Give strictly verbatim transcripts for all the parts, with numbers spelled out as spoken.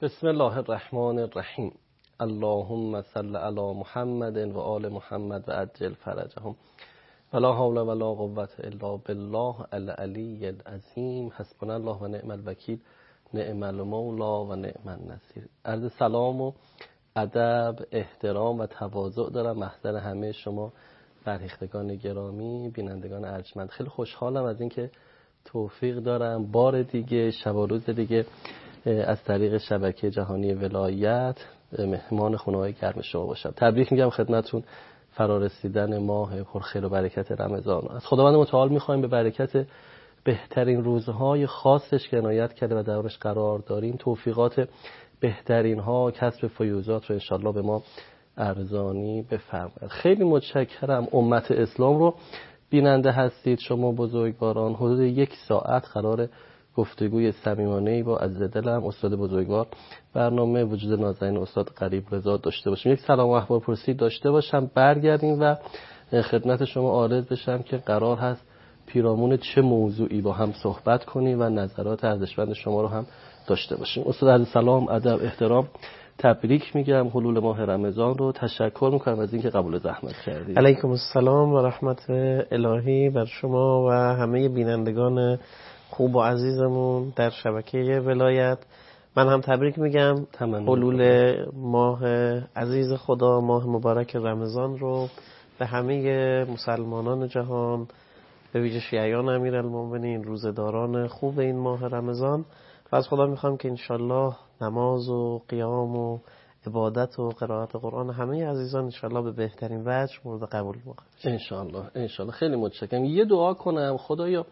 بسم الله الرحمن الرحیم. اللهم صل علی محمد و آل محمد و عجل فرجهم. ولا حول ولا قوة الا بالله العلی العظیم. حسبنا الله و نعم الوکیل، نعم المولا و نعم النصیر. عرض سلام و ادب، احترام و تواضع دارم محضر همه شما فرهیختگان گرامی، بینندگان ارجمند. خیلی خوشحالم از اینکه توفیق دارم بار دیگه شب و روز دیگه از طریق شبکه جهانی ولایت مهمان خونه‌های گرم شما باشم. تبریک میگم خدمتتون فرارسیدن ماه پرخیر و برکت رمضان. از خداوند متعال میخوایم به برکت بهترین روزهای خاصش که عنایت کرده و درش قرار داریم توفیقات بهترین ها، کسب فیوزات رو انشالله به ما ارزانی بفرمایید. خیلی متشکرم. امت اسلام رو بیننده هستید شما بزرگواران. حدود یک ساعت قرار گفتگوی صمیمانه‌ای با عزیز دلم استاد بزرگوار برنامه وجود نازنین استاد قریب رضا داشته باشیم. یک سلام و احوال پرسی داشته باشم، برگردیم و خدمت شما عارض بشم که قرار هست پیرامون چه موضوعی با هم صحبت کنیم و نظرات ارزشمند شما رو هم داشته باشیم. استاد عزیز سلام، ادب، احترام، تبریک میگم حلول ماه رمضان رو. تشکر میکنم از اینکه قبول زحمت کردید. علیکم السلام و رحمت الهی بر شما و همه بینندگان خوب و عزیزمون در شبکه ولایت. من هم تبریک میگم حلول ماه عزیز خدا، ماه مبارک رمضان رو به همه مسلمانان جهان، به ویژه شیعیان امیرالمومنین، روزداران خوب این ماه رمضان. و از خدا میخوام که انشالله نماز و قیام و عبادت و قرائت قرآن همه عزیزان انشالله به بهترین وجه مورد قبول واقع بشه. انشالله انشالله. خیلی متشکرم. یه دعا کنم. خدایا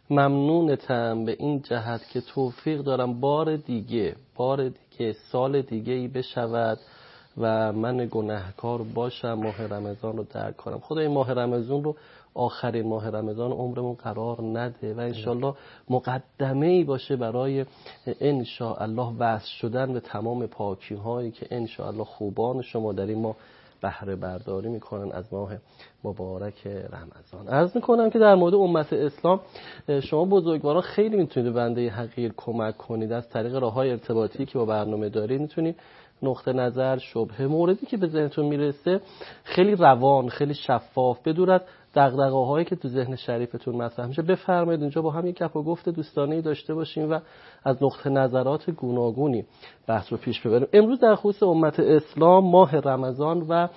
ممنونتم به این جهت که توفیق دارم بار دیگه بار دیگه سال دیگه ای بشود و من گناهکار باشم ماه رمضان رو درک کنم. خدای ماه رمضان رو آخرین ماه رمضان عمرمون قرار نده و انشالله مقدمه ای باشه برای انشاءالله وصل شدن به تمام پاکی هایی که انشاءالله خوبان شما در این ماه بهره برداری میکنن از ماه مبارک رمضان. عرض میکنم که در مورد امت اسلام شما بزرگواران خیلی میتونید به بنده حقیر کمک کنید. از طریق راههای ارتباطی که با برنامه دارید میتونید نقطه نظر، شبهه، موردی که به ذهنتون میرسه خیلی روان، خیلی شفاف، بدون از دغدغه‌هایی که تو ذهن شریفتون مطرح میشه بفرمایید اینجا با هم یک گپ و گفت دوستانه‌ای داشته باشیم و از نقطه نظرات گوناگونی بحث رو پیش ببریم. امروز در خصوص امت اسلام، ماه رمضان و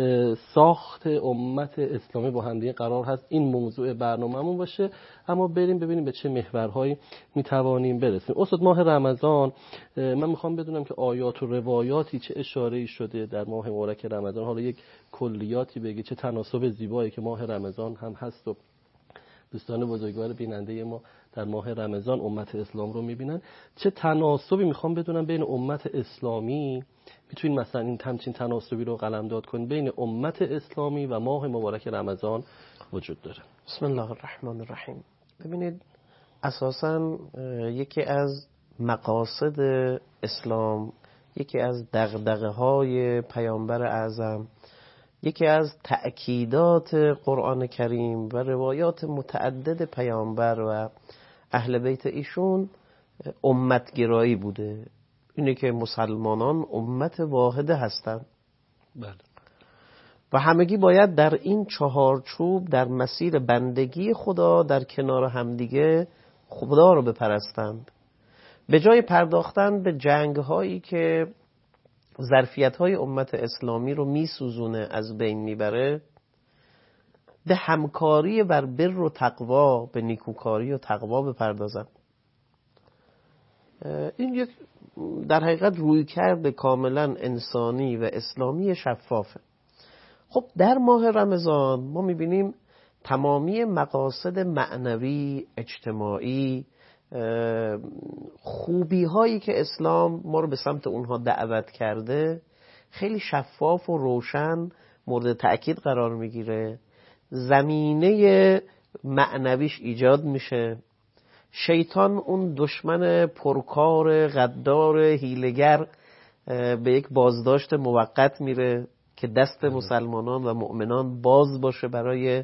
ساخت امت اسلامی با هم دیگه قرار هست این موضوع برنامه‌مون باشه. اما بریم ببینیم به چه محورهایی میتوانیم برسیم. استاد ماه رمضان، من میخوام بدونم که آیات و روایاتی چه اشاره‌ای شده در ماه مبارک رمضان. حالا یک کلیاتی بگی، چه تناسب زیبایی که ماه رمضان هم هست و دوستان بزرگوار بیننده ما در ماه رمضان امت اسلام رو میبینن. چه تناسبی میخوام بدونم بین امت اسلامی، میتونین مثلا این همچین تناسبی رو قلمداد کنید بین امت اسلامی و ماه مبارک رمضان وجود داره؟ بسم الله الرحمن الرحیم. ببینید اساساً یکی از مقاصد اسلام، یکی از دغدغه‌های پیامبر اعظم، یکی از تأکیدات قرآن کریم و روایات متعدد پیامبر و اهل بیت ایشون امتگرایی بوده. اینه که مسلمانان امت واحده هستند. بله. و همگی باید در این چهارچوب در مسیر بندگی خدا در کنار همدیگه خدا رو بپرستند، به جای پرداختن به جنگ هایی که ظرفیت های امت اسلامی رو میسوزونه، از بین میبره، به همکاری بر بر و تقوا، به نیکوکاری و تقوا بپردازند. این یک در حقیقت رویکرد کاملا انسانی و اسلامی شفافه. خب در ماه رمضان ما میبینیم تمامی مقاصد معنوی، اجتماعی، خوبی هایی که اسلام ما رو به سمت اونها دعوت کرده خیلی شفاف و روشن مورد تأکید قرار میگیره. زمینه معنویش ایجاد میشه. شیطان، اون دشمن پرکار غدار هیلگر، به یک بازداشت موقت میره که دست مسلمانان و مؤمنان باز باشه برای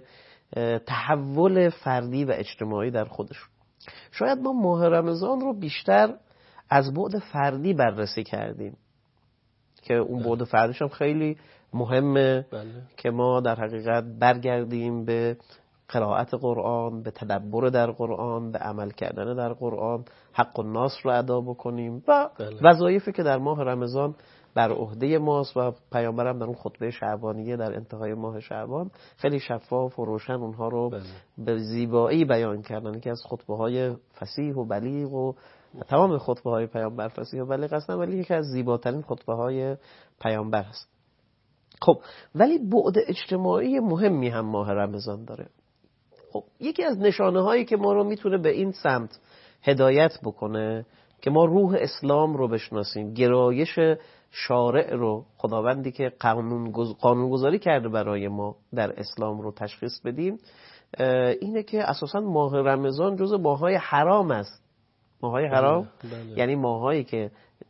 تحول فردی و اجتماعی در خودشون. شاید ما ماه رمضان رو بیشتر از بعد فردی بررسی کردیم که اون بعد فردیش هم خیلی مهمه. بله. که ما در حقیقت برگردیم به قرائت قرآن، به تدبر در قرآن، به عمل کردن در قرآن، حق الناس رو ادا بکنیم و بله. وظایفی که در ماه رمضان بر عهده ماست و پیامبرم در اون خطبه شعبانیه در انتهای ماه شعبان خیلی شفاف و روشن اونها رو بله. به زیبایی بیان کردن که از خطبه های فصیح و بلیغ و تمام خطبه های پیامبر فصیح و بلیغ هستن، ولی یکی از زیباترین خطبه های پیامبر است. خب ولی بعد اجتماعی مهمی هم ماه رمضان داره. خب یکی از نشانه هایی که ما رو میتونه به این سمت هدایت بکنه که ما روح اسلام رو بشناسیم، گرایش شارع رو، خداوندی که قانون گذاری کرده برای ما در اسلام رو تشخیص بدیم، اینه که اساساً ماه رمضان جزء ماه‌های حرام است. ماه‌های حرام بله. بله. یعنی ماهایی که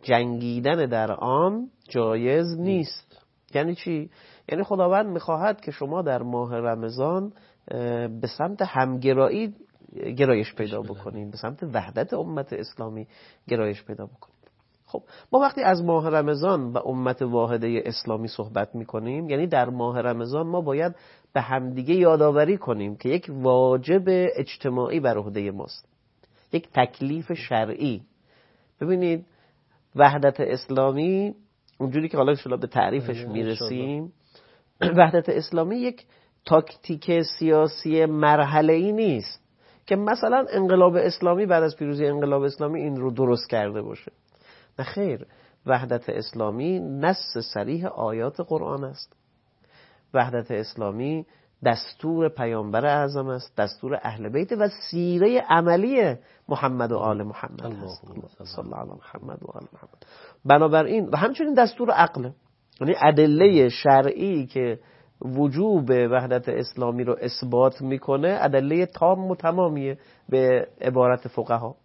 جنگیدن در آن جایز نیست. یعنی چی؟ یعنی خداوند میخواهد که شما در ماه رمضان به سمت همگرایی گرایش پیدا بکنید، به سمت وحدت امت اسلامی گرایش پیدا بکنید. خب ما وقتی از ماه رمضان و امت واحده اسلامی صحبت میکنیم، یعنی در ماه رمضان ما باید به همدیگه یادآوری کنیم که یک واجب اجتماعی بر عهده ماست، یک تکلیف شرعی. ببینید وحدت اسلامی اونجوری که حالا ان شاءالله به تعریفش میرسیم، وحدت اسلامی یک تاکتیک سیاسی مرحله‌ای نیست که مثلا انقلاب اسلامی بعد از پیروزی انقلاب اسلامی این رو درست کرده باشه. نه خیر، وحدت اسلامی نص صریح آیات قرآن است. وحدت اسلامی دستور پیامبر اعظم است، دستور اهل بیت و سیره عملی محمد و آل محمد است. صلی الله علی محمد و آل محمد. بنابراین و همچنین دستور عقل، یعنی ادله شرعی که وجوب وحدت اسلامی رو اثبات میکنه ادله تام و تمامیه به عبارت فقها.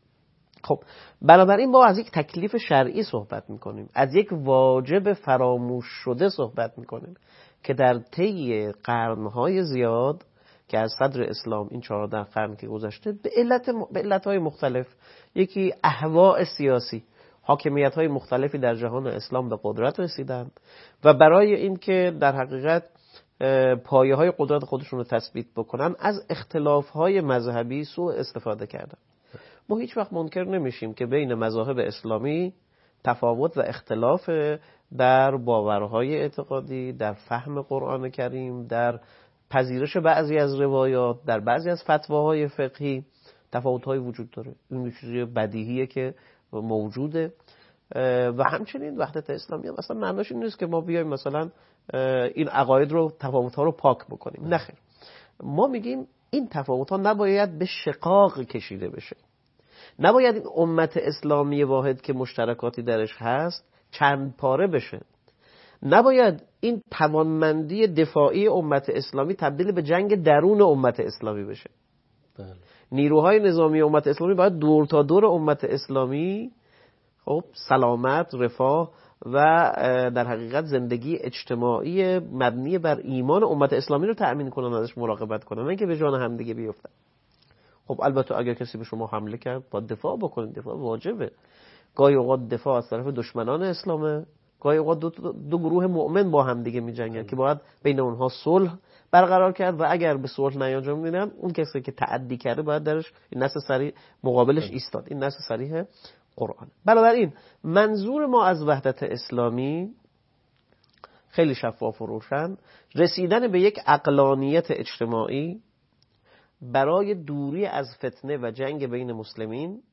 خب بنابراین ما از یک تکلیف شرعی صحبت میکنیم، از یک واجب فراموش شده صحبت میکنیم که در طی قرنهای زیاد که از صدر اسلام این چهارده قرن که گذشته به علت به علتهای مختلف، یکی اهواء سیاسی، حاکمیت‌های مختلفی در جهان اسلام به قدرت رسیدند و برای اینکه در حقیقت پایه‌های قدرت خودشون رو تثبیت بکنن از اختلاف‌های مذهبی سوء استفاده کردن. ما هیچ وقت منکر نمیشیم که بین مذاهب اسلامی تفاوت و اختلاف در باورهای اعتقادی، در فهم قرآن کریم، در پذیرش بعضی از روایات، در بعضی از فتواهای فقهی تفاوت‌های وجود داره. این چیزی بدیهیه که موجوده و همچنین وحدت اسلامی هم اصلا معناش این نیست که ما بیایم مثلا این عقاید رو تفاوت‌ها رو پاک بکنیم. نه خیر، ما میگیم این تفاوت‌ها نباید به شقاق کشیده بشه، نباید این امت اسلامی واحد که مشترکاتی درش هست چند پاره بشه، نباید این توانمندی دفاعی امت اسلامی تبدیل به جنگ درون امت اسلامی بشه. بله. نیروهای نظامی امت اسلامی باید دور تا دور امت اسلامی خب سلامت، رفاه و در حقیقت زندگی اجتماعی مبنی بر ایمان امت اسلامی رو تأمین کنن، ازش مراقبت کنن، نه اینکه به جان هم دیگه بیفتن. خب البته اگر کسی به شما حمله کرد باید دفاع بکنید، دفاع واجبه. گاهی اوقات دفاع از طرف دشمنان اسلامه، گاهی اوقات دو, دو گروه مؤمن با هم دیگه می‌جنگن که باید بین اونها صلح برقرار کرد و اگر به صلح نیانجامید اون کسی که تعدی کرده باید درش این نص صریح مقابلش ایستاد. این نص صریح قرآن. بنابراین منظور ما از وحدت اسلامی خیلی شفاف و روشن، رسیدن به یک عقلانیت اجتماعی برای دوری از فتنه و جنگ بین مسلمین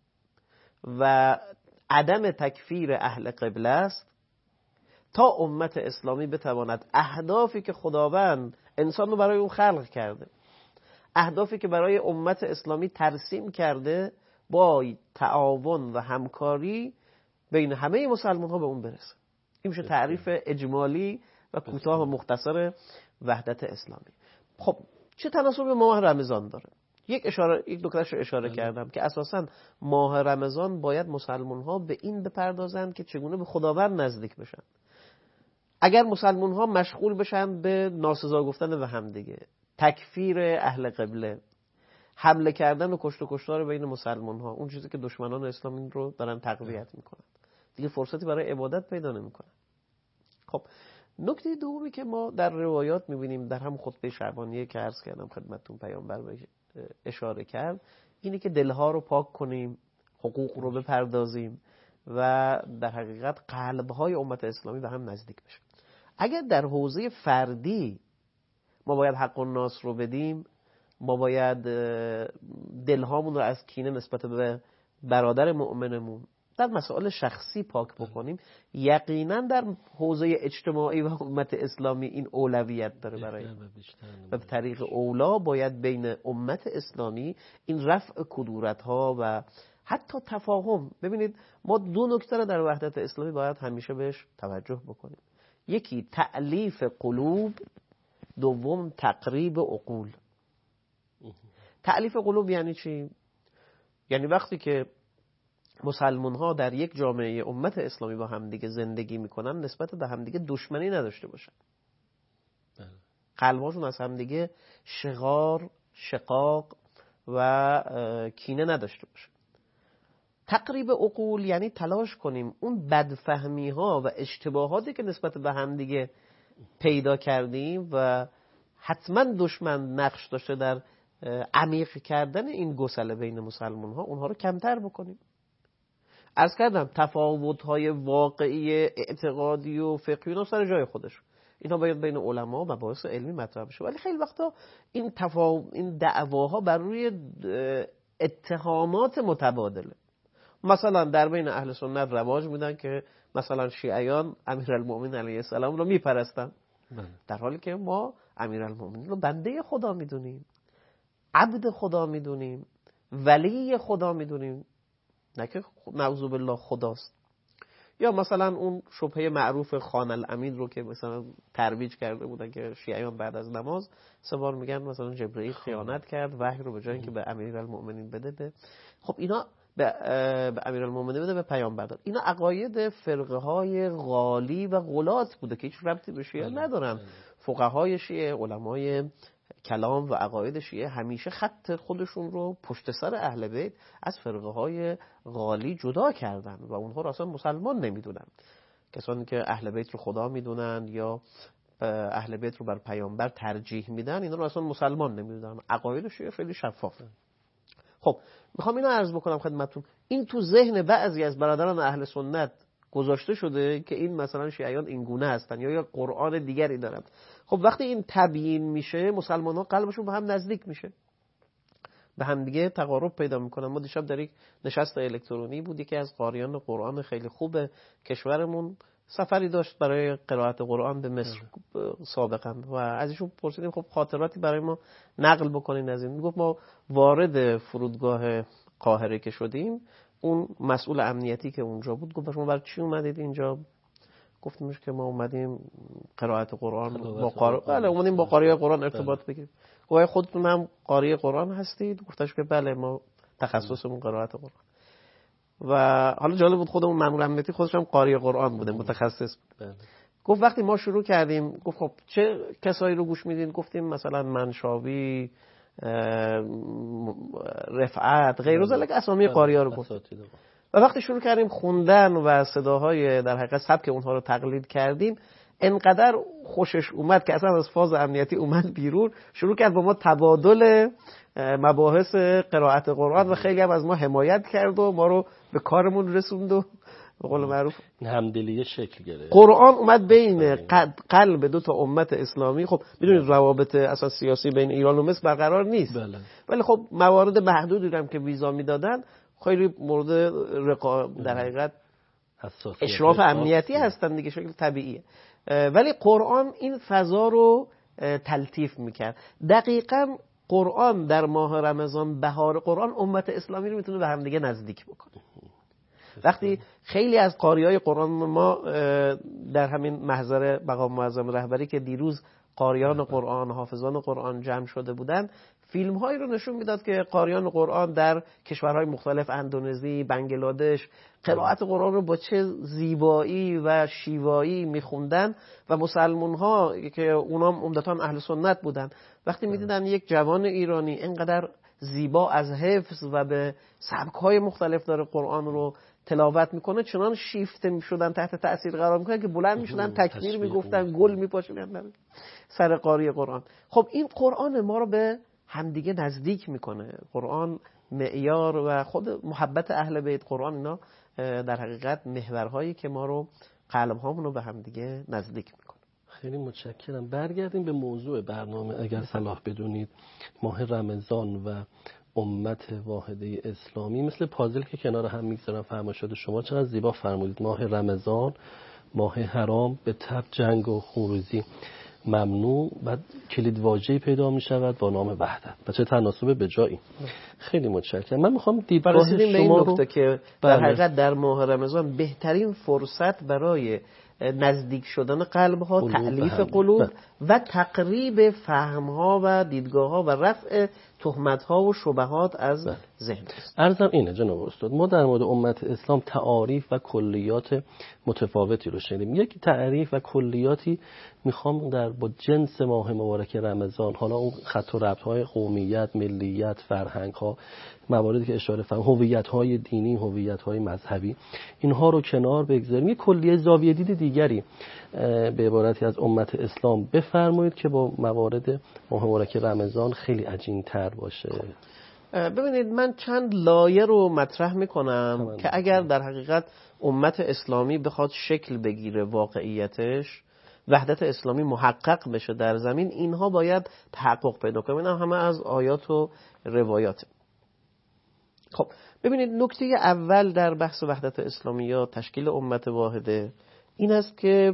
و عدم تکفیر اهل قبله است تا امت اسلامی بتواند اهدافی که خداوند انسان رو برای اون خلق کرده، اهدافی که برای امت اسلامی ترسیم کرده، با تعاون و همکاری بین همه مسلمان ها به اون برسه. این میشه تعریف اجمالی و کوتاه و مختصر وحدت اسلامی. خب چه تناسب به ماه رمضان داره؟ یک اشاره یک نکتهش رو اشاره کردم که اساساً ماه رمضان باید مسلمان ها به این بپردازند که چگونه به خداوند نزدیک بشن. اگر مسلمان ها مشغول بشن به ناسزا گفتن به هم دیگه، تکفیر اهل قبله، حمله کردن و کشت و کشتار بین مسلمان ها، اون چیزی که دشمنان اسلام این رو دارن تقویت میکنن. دیگه فرصتی برای عبادت پیدا نمیکنن. خب نکته دومی که ما در روایات میبینیم، در هم خطبه شعبانیه که عرض کردم خدمتتون پیامبر اشاره کرد، اینه که دلها رو پاک کنیم، حقوق رو بپردازیم و در حقیقت قلب‌های امت اسلامی به هم نزدیک بشه. اگر در حوزه فردی ما باید حق الناس رو بدیم، ما باید دلهامون رو از کینه نسبت به برادر مؤمنمون در مسائل شخصی پاک بکنیم، یقینا در حوزه اجتماعی و امت اسلامی این اولویت داره. برای و به طریق اولا باید بین امت اسلامی این رفع کدورت ها و حتی تفاهم. ببینید ما دو نکته رو در وحدت اسلامی باید همیشه بهش توجه بکنیم. یکی تألیف قلوب، دوم تقریب عقول. تألیف قلوب یعنی چی؟ یعنی وقتی که مسلمان ها در یک جامعه امت اسلامی با همدیگه زندگی میکنن، نسبت به همدیگه دشمنی نداشته باشن، قلباشون از همدیگه شغار، شقاق و کینه نداشته باشه. تقریب عقول یعنی تلاش کنیم اون بدفهمی ها و اشتباهاتی که نسبت به همدیگه پیدا کردیم و حتما دشمن نقش داشته در عمیق کردن این گسله بین مسلمان ها، اونها رو کمتر بکنیم. عرض کردم تفاوت های واقعی اعتقادی و فقهی و سر جای خودش، اینا باید بین علما و مباحث علمی مطرح بشه، ولی خیلی وقتا این تفاوت، این دعواها بر روی اتهامات متبادله. مثلا در بین اهل سنت رواج میدن که مثلا شیعیان امیرالمومنین علیه السلام رو میپرستن، در حالی که ما امیرالمومنین رو بنده خدا میدونیم، عبد خدا میدونیم، ولی خدا میدونیم، نه که نعوذ بالله خداست. یا مثلا اون شبهه معروف خان الامین رو که مثلا ترویج کرده بودن که شیعیان بعد از نماز سه بار میگن مثلا جبرئیل خیانت کرد، وحی رو به جای اینکه به امیرالمومنین بده به خب اینا به, به امیرالمومنین بده به پیامبر داد. اینا عقاید فرقه های غالی و غلات بوده که هیچ ربطی به شیعه ندارن. فقهای شیعه، علمای کلام و عقاید شیعه همیشه خط خودشون رو پشت سر اهل بیت از فرقه های غالی جدا کردن و اونها رو اصلا مسلمان نمیدونن. کسانی که اهل بیت رو خدا میدونن یا اهل بیت رو بر پیامبر ترجیح میدن، اینا رو اصلا مسلمان نمیدونن. عقاید شیعه خیلی شفافه. خب میخوام اینو عرض بکنم خدمتتون، این تو ذهن بعضی از برادران اهل سنت گذاشته شده که این مثلا شیعیان این گونه هستن یا یا قرآن دیگری دارن. خب وقتی این تبیین میشه، مسلمان ها قلبشون به هم نزدیک میشه، به هم دیگه تقارب پیدا میکنن. ما دیشب در یک نشست الکترونی بود، یکی از قاریان قرآن خیلی خوب کشورمون سفری داشت برای قرائت قرآن به مصر سابقا و از ایشون پرسیدیم خب خاطراتی برای ما نقل بکنین از این. میگفت ما وارد فرودگاه قاهره که شدیم، اون مسئول امنیتی که اونجا بود گفت شما برای چی اومدید اینجا؟ گفتیمش که ما اومدیم قرائت قرآن با قاری، بله اومدیم با قاری قرآن ارتباط بگیریم. گفت خودتون هم قاری قرآن هستید؟ گفتش که بله ما تخصصمون قرائت قرآن. و حالا جالب بود خودمون مأمور امنیتی خودش هم قاری قرآن بوده، متخصص بود. گفت وقتی ما شروع کردیم، گفت خب چه کسایی رو گوش میدین؟ گفتیم مثلا منشاوی، رفعت، غیر از ذلک اسامی قاری‌ها رو گفت. و وقتی شروع کردیم خوندن و صداهای در حقیقت سبک اونها رو تقلید کردیم، انقدر خوشش اومد که اصلا از فاز امنیتی اومد بیرون، شروع کرد با ما تبادل مباحث قرائت قرآن و خیلی هم از ما حمایت کرد و ما رو به کارمون رسوند و به قول معروف همدلی شکل گرفت. قرآن اومد بین قلب دو تا امت اسلامی. خب میدونید روابط اساس سیاسی بین ایران و مصر برقرار نیست، بله. ولی خب موارد محدودی هم که ویزا میدادن خیلی مورد رقا... در حقیقت اشراف امنیتی هستن دیگه، شکل طبیعیه. ولی قرآن این فضا رو تلطیف میکرد. دقیقاً قرآن در ماه رمضان، بهار قرآن، امت اسلامی رو میتونه به هم دیگه نزدیک بکنه. وقتی خیلی از قاریای قرآن ما در همین محضر مقام معظم رهبری که دیروز قاریان قرآن، حافظان قرآن جمع شده بودن، فیلم هایی رو نشون میداد که قاریان قرآن در کشورهای مختلف، اندونزی، بنگلادش، قرائت قرآن رو با چه زیبایی و شیوایی میخوندن و مسلمان ها که اونا عمدتاً اهل سنت بودن وقتی میدیدن یک جوان ایرانی اینقدر زیبا از حفظ و به سبک‌های مختلف داره قرآن رو تلاوت میکنه، چنان شیفته میشدن، تحت تأثیر قرار میکنن که بلند میشدن تکبیر میگفتن، گل میپاشیدن سر قاری قرآن. خب این قرآن ما رو به همدیگه نزدیک میکنه. قرآن معیار و خود محبت اهل بیت، قرآن اینا در حقیقت محورهایی که ما رو قلب‌هامون رو به همدیگه نزدیک میکنه. خیلی متشکرم. برگردیم به موضوع برنامه اگر صلاح بدونید. ماه رمضان و امت واحده اسلامی مثل پازل که کنار هم میگذارم. فرمایشات شما چقدر زیبا فرمودید. ماه رمضان، ماه حرام، به تبع جنگ و خونریزی ممنوع، بعد کلید واژه‌ای پیدا می شود با نام وحدت. بچه تناسب به جایی. خیلی متشکرم. من میخوام دیدگاه شما رو که در حقیقت در ماه رمضان بهترین فرصت برای نزدیک شدن قلب ها، تألیف قلوب و تقریب فهم ها و دیدگاه ها و رفع تهمت ها و شبهات از ذهن است. عرضم اینه جناب استاد، ما در مورد امت اسلام تعاریف و کلیات متفاوتی رو شنیدیم. یک تعریف و کلیاتی میخوام در با جنس ماه مبارک رمضان، حالا اون خط و ربط های قومیت، ملیت، فرهنگ ها، مواردی که اشاره فرمودید، هویت های دینی، هویت های مذهبی، اینها رو کنار بگذاریم. یک کلیه زاویه دید دیگری به عبارتی از امت اسلام بفرمایید که با موارد ماه مبارک رمضان خیلی عجین تر باشه. ببینید من چند لایه رو مطرح میکنم که اگر در حقیقت امت اسلامی بخواد شکل بگیره، واقعیتش، وحدت اسلامی محقق بشه در زمین، اینها باید تحقق پیدا کنه. اینا همه از آیات و روایات. خب ببینید نکته اول در بحث وحدت اسلامی یا تشکیل امت واحده این است که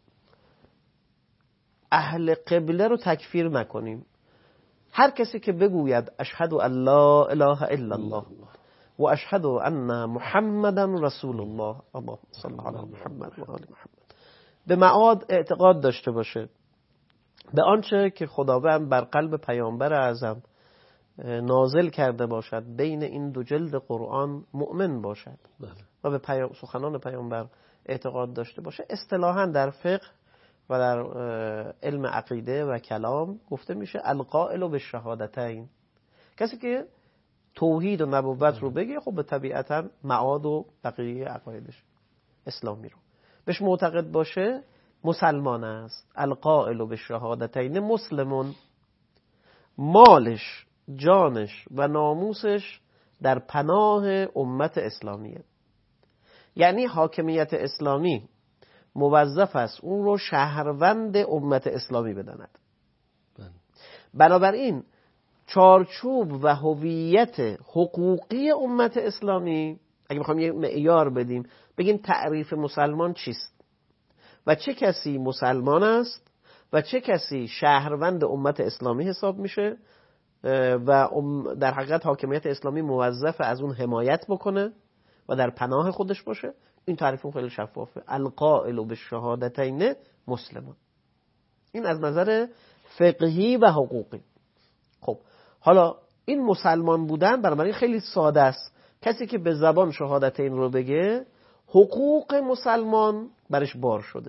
اهل قبله رو تکفیر نکنیم. هر کسی که بگوید اشهد ان لا اله الا الله و اشهد ان محمدا رسول الله، اللهم صل علی محمد و آل محمد، به معاد اعتقاد داشته باشه به آنچه که خداوند بر قلب پیامبر اعظم نازل کرده باشد، بین این دو جلد قرآن مؤمن باشد و به پیام سخنان پیامبر اعتقاد داشته باشه، اصطلاحاً در فقه و در علم عقیده و کلام گفته میشه القائل بالشهادتین. کسی که توحید و نبوت رو بگه، خب به طبیعتاً معاد و بقیه عقایدش اسلامی رو بهش معتقد باشه، مسلمان است. القائل بالشهادتین مسلمون، مالش، جانش و ناموسش در پناه امت اسلامیه. یعنی حاکمیت اسلامی موظف است اون رو شهروند امت اسلامی بداند. بنابراین چارچوب و هویت حقوقی امت اسلامی، اگه بخوام یه معیار بدیم، بگیم تعریف مسلمان چیست و چه کسی مسلمان است و چه کسی شهروند امت اسلامی حساب میشه و در حقیقت حاکمیت اسلامی موظف از اون حمایت بکنه و در پناه خودش باشه. این تعریف خیلی شفافه. القائل بالشهادتین مسلمان. این از نظر فقهی و حقوقی. خب حالا این مسلمان بودن بنابراین خیلی ساده است. کسی که به زبان شهادتین رو بگه، حقوق مسلمان برش بار شده.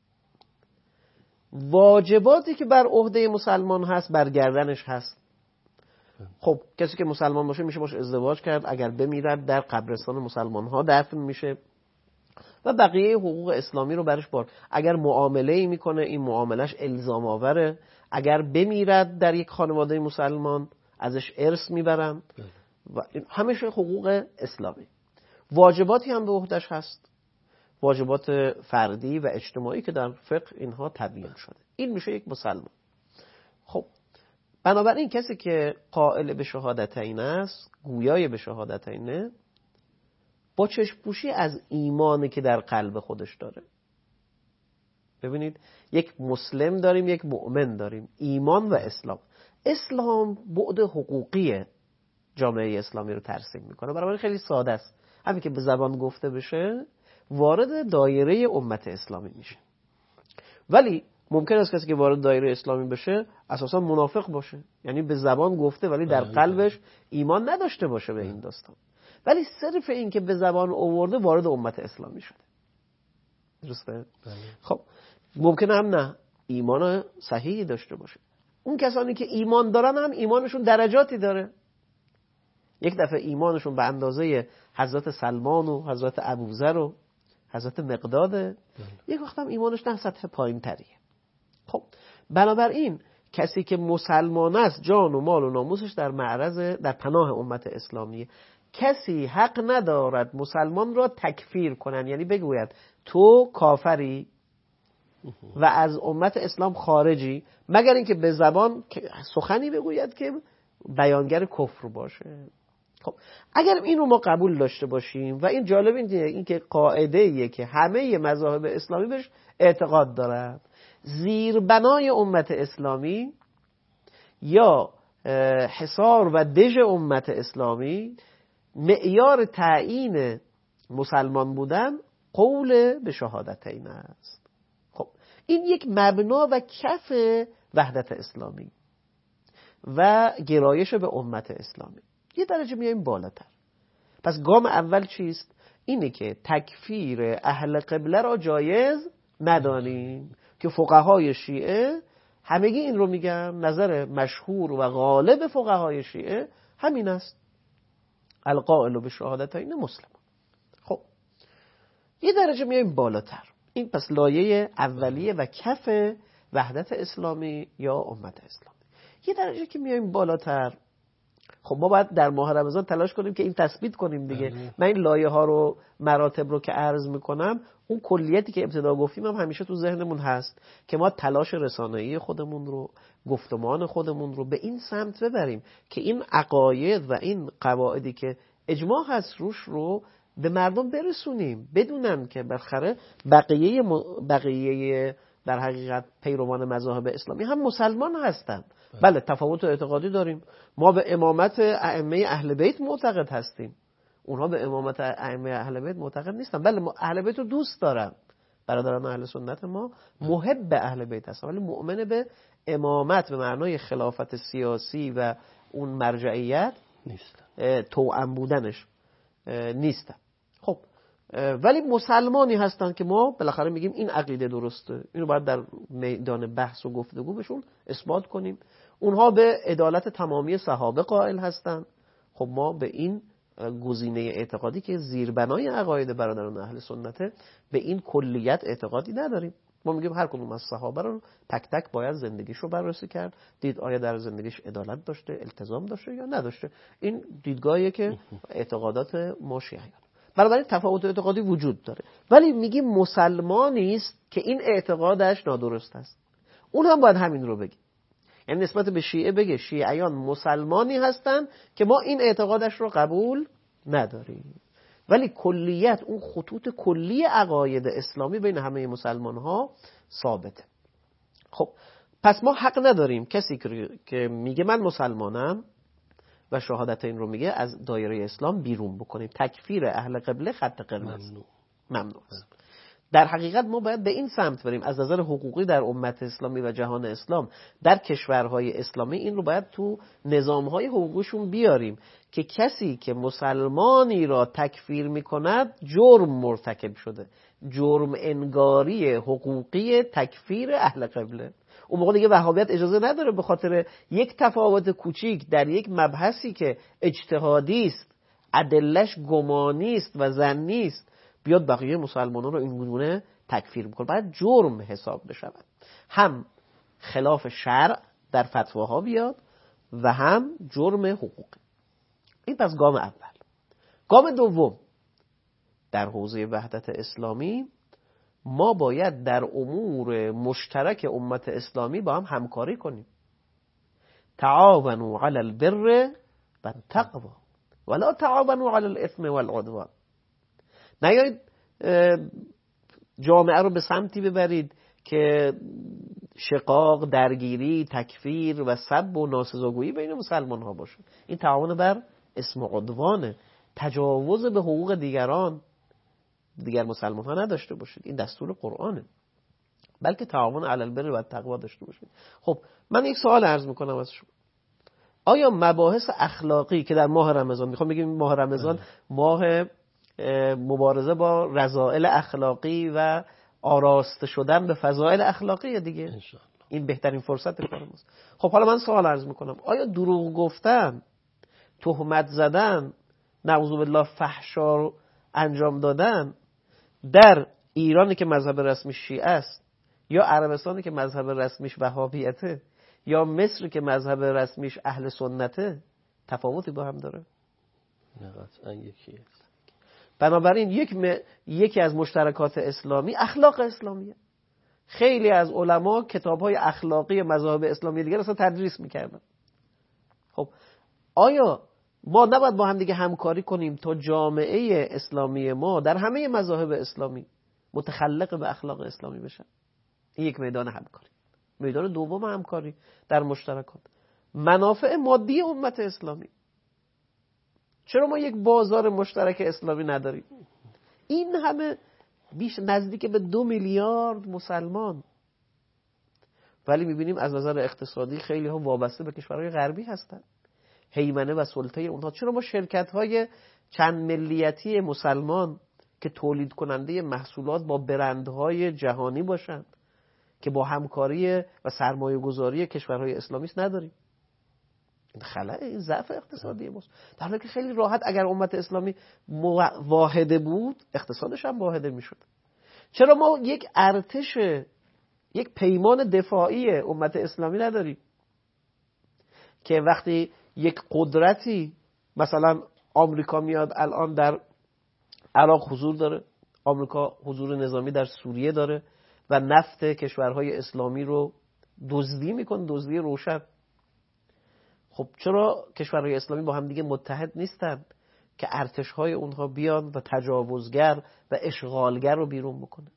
واجباتی که بر عهده مسلمان هست بر گردنش هست. خب کسی که مسلمان باشه میشه باش ازدواج کرد، اگر بمیرد در قبرستان مسلمان ها دفن میشه و بقیه حقوق اسلامی رو برش بار. اگر معامله‌ای میکنه این معاملش الزام آوره. اگر بمیرد در یک خانواده مسلمان ازش ارث میبرن و همش حقوق اسلامی. واجباتی هم به عهدش هست، واجبات فردی و اجتماعی که در فقه اینها تبیین شده. این میشه یک مسلمان. خب بنابراین کسی که قائل به شهادتین است، گویای به شهادتینه، با چشم‌پوشی از ایمانی که در قلب خودش داره. ببینید یک مسلم داریم، یک مؤمن داریم، ایمان و اسلام. اسلام بعد حقوقی جامعه اسلامی رو ترسیم میکنه. برای خیلی ساده است، همین که به زبان گفته بشه وارد دایره امت اسلامی میشه. ولی ممکن است کسی که وارد دایره اسلامی بشه اساسا منافق باشه، یعنی به زبان گفته ولی در قلبش ایمان نداشته باشه به این داستان، ولی صرف این که به زبان آورده وارد امت اسلامی شده. درسته؟ خب ممکنه هم نه ایمان صحیحی داشته باشه. اون کسانی که ایمان دارن هم ایمانشون درجاتی داره. یک دفعه ایمانشون به اندازه حضرت سلمان و حضرت ابوذر و حضرت مقداده، یک وقت هم ایمانش نه سطح پایین تریه. خب بنابراین کسی که مسلمان است جان و مال و ناموسش در معرض در پناه امت اسلامیه. کسی حق ندارد مسلمان را تکفیر کنن، یعنی بگوید تو کافری و از امت اسلام خارجی، مگر اینکه به زبان سخنی بگوید که بیانگر کفر باشه. خب اگر این رو ما قبول داشته باشیم و این جالب این که قاعده ایه که همه مذاهب اسلامی بهش اعتقاد دارند، زیربنای امت اسلامی یا حصار و دژ امت اسلامی، معیار تعیین مسلمان بودن قول به شهادتین است. خب این یک مبنا و کف وحدت اسلامی و گرایش به امت اسلامی. یه درجه میایم بالاتر. پس گام اول چیست؟ اینه که تکفیر اهل قبله را جایز ندانیم، که فقهای شیعه همگی این رو میگن. نظر مشهور و غالب فقهای شیعه همین است، القائل به شهادتین مسلمان. خب یه درجه میایم بالاتر. این پس لایه اولیه و کف وحدت اسلامی یا امت اسلامی. یه درجه که میایم بالاتر، خب ما باید در ماه رمضان تلاش کنیم که این تثبیت کنیم دیگه. من این لایه ها رو، مراتب رو که عرض میکنم، اون کلیتی که ابتدا گفتیم هم همیشه تو ذهنمون هست که ما تلاش رسانه‌ای خودمون رو، گفتمان خودمون رو به این سمت ببریم که این عقاید و این قواعدی که اجماع هست روش رو به مردم برسونیم، بدونن که بالاخره بقیه بقیه در حقیقت پیروان مذاهب اسلامی هم مسلمان هستن. بله تفاوت اعتقادی داریم. ما به امامت ائمه اهل بیت معتقد هستیم، اونها به امامت ائمه اهل بیت معتقد نیستن. بله ما اهل بیت رو دوست دارن، برادران اهل سنت ما محب اهل بیت هستن، ولی مؤمن به امامت به معنای خلافت سیاسی و اون مرجعیت نیستن، توأم بودنش نیستن. خب ولی مسلمانی هستن که ما بالاخره میگیم این عقیده درسته، اینو باید در میدان بحث و گفتگو بهشون اثبات کنیم. اونها به عدالت تمامی صحابه قائل هستن. خب ما به این گزینه اعتقادی که زیربنای عقاید برادران اهل سنته، به این کلیت اعتقادی نداریم. ما میگیم هر کدوم از صحابه رو تک تک باید زندگیش رو بررسی کرد، دید آیا در زندگیش عدالت داشته، التزام داشته یا نداشته. این دیدگاهیه که اعتقادات ما شیعیان. بنابراین تفاوت اعتقادی وجود داره، ولی میگیم مسلمانی است که این اعتقادش نادرست است، اون هم باید همین رو بگه. یعنی نسبت به شیعه بگه شیعیان مسلمانی هستن که ما این اعتقادش رو قبول نداریم، ولی کلیت اون خطوط کلی عقاید اسلامی بین همه مسلمان ها ثابته. خب پس ما حق نداریم کسی که میگه من مسلمانم و شهادت این رو میگه از دایره اسلام بیرون بکنیم. تکفیر اهل قبله خط قرمز ممنوع ممنوع است. در حقیقت ما باید به این سمت بریم، از نظر حقوقی در امت اسلامی و جهان اسلام، در کشورهای اسلامی این رو باید تو نظامهای حقوقیشون بیاریم که کسی که مسلمانی را تکفیر میکند جرم مرتکب شده، جرم انگاری حقوقی تکفیر اهل قبله. اون موقع دیگه وهابیت اجازه نداره به خاطر یک تفاوت کوچیک در یک مبحثی که اجتهادی است، ادلش گمانی است و ظنی است، بیاد بقیه مسلمانان رو این گونه تکفیر میکنه. باید جرم حساب بشود، هم خلاف شرع در فتواها بیاد و هم جرم حقوقی. این پس گام اول. گام دوم، در حوزه وحدت اسلامی ما باید در امور مشترک امت اسلامی با هم همکاری کنیم. تعاونوا علی البر و التقوی ولا تعاونوا علی الاثم والعدوان. نیایید جامعه رو به سمتی ببرید که شقاق، درگیری، تکفیر و سب و ناسزاگویی بین مسلمان ها باشه. این تعاون بر اسم و عدوانه، تجاوز به حقوق دیگران دیگر مسلمان ها نداشته باشید. این دستور قرآنه، بلکه تعاون علی البر و التقوی داشته باشید. خب من یک سوال عرض میکنم از شما، آیا مباحث اخلاقی که در ماه رمضان، میخوام بگیم ماه رمضان ماه مبارزه با رذائل اخلاقی و آراسته شدن به فضائل اخلاقی دیگه، این بهترین فرصت کار ماست. خب حالا من سوال عرض میکنم، آیا دروغ گفتن تهمت زدن، نعوذ بالله فحشا انجام دادن در ایرانی که مذهب رسمی شیعه است، یا عربستانی که مذهب رسمیش وهابیته، یا مصر که مذهب رسمیش اهل سنته، تفاوتی با هم داره؟ نه قطعا یکیه. بنابراین یک م... یکی از مشترکات اسلامی اخلاق اسلامیه. خیلی از علما کتاب‌های اخلاقی مذاهب اسلامی دیگر اصلا تدریس می‌کردن. خب آیا ما نباید با هم دیگه همکاری کنیم تا جامعه اسلامی ما در همه مذاهب اسلامی متخلق به اخلاق اسلامی بشن؟ این یک میدان همکاری. میدان دوم همکاری در مشترکات، منافع مادی امت اسلامی. چرا ما یک بازار مشترک اسلامی نداریم؟ این همه بیش نزدیک به دو میلیارد مسلمان، ولی میبینیم از نظر اقتصادی خیلی ها وابسته به کشورهای غربی هستن، هیمنه و سلطه اونها. چرا ما شرکت های چند ملیتی مسلمان که تولید کننده محصولات با برندهای جهانی باشند که با همکاری و سرمایه گذاری کشورهای اسلامی نداریم؟ این خلأ، این ضعف اقتصادی ماست. در حالی که خیلی راحت اگر امت اسلامی واحده بود اقتصادش هم واحده میشد. چرا ما یک ارتش، یک پیمان دفاعی امت اسلامی نداریم که وقتی یک قدرتی، مثلا آمریکا میاد الان در عراق حضور داره، آمریکا حضور نظامی در سوریه داره و نفت کشورهای اسلامی رو دزدی میکنه، دزدی روشن. خب چرا کشورهای اسلامی با هم دیگه متحد نیستن که ارتشهای اونها بیان و تجاوزگر و اشغالگر رو بیرون بکنه؟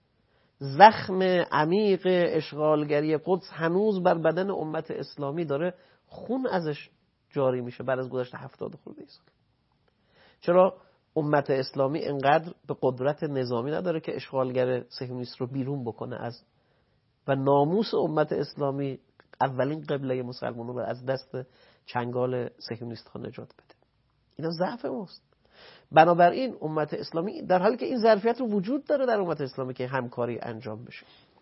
زخم عمیق اشغالگری قدس هنوز بر بدن امت اسلامی داره خون ازش جاری میشه بعد از گذشت هفتاد خورده سال. چرا امت اسلامی انقدر به قدرت نظامی نداره که اشغالگر صهیونیست رو بیرون بکنه از و ناموس امت اسلامی، اولین قبله مسلمانان رو از دست چنگال صهیونیست ها نجات بده؟ اینا ضعف ماست. بنابراین امت اسلامی در حالی که این ظرفیت رو وجود داره در امت اسلامی که همکاری انجام بشه،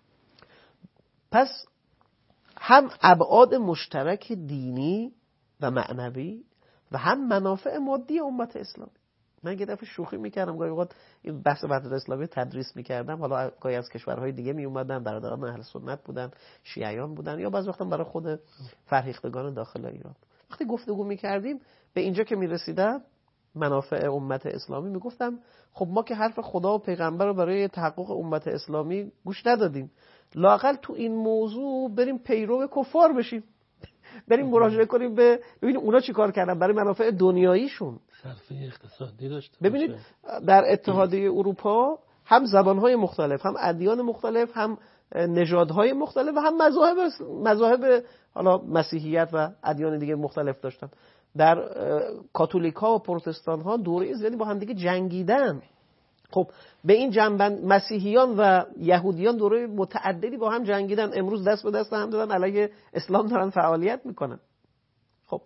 پس هم ابعاد مشترک دینی و معنوی و هم منافع مادی امت اسلامی. من یه دفعه شوخی میکردم، گاهی اوقات این بحث وحدت اسلامی تدریس میکردم، حالا گاهی از کشورهای دیگه میومدن، برادران اهل سنت بودن، شیعیان بودن، یا بعضی وقتا برای خود فرهیختگان داخل ایران. وقتی گفتگو میکردیم به اینجا که میرسیدم منافع امت اسلامی، میگفتم خب ما که حرف خدا و پیغمبر رو برای تحقق امت اسلامی گوش ندادیم، لااقل تو این موضوع بریم پیرو کفار بشیم، بریم مراجعه کنیم به ببینیم اونا چی کار کردن برای منافع دنیاییشون. صرفه اقتصادی داشته. ببینید در اتحادیه اروپا هم زبانهای مختلف، هم ادیان مختلف، هم نژادهای مختلف و هم مذاهب مذاهب حالا مسیحیت و ادیان دیگه مختلف داشتن. در کاتولیکا و پروتستان ها دوره زیادی با هم دیگه جنگیدن. خب به این جنبند مسیحیان و یهودیان دوره متعددی با هم جنگیدن، امروز دست به دست هم دادن، علیه اسلام دارن فعالیت میکنن. خب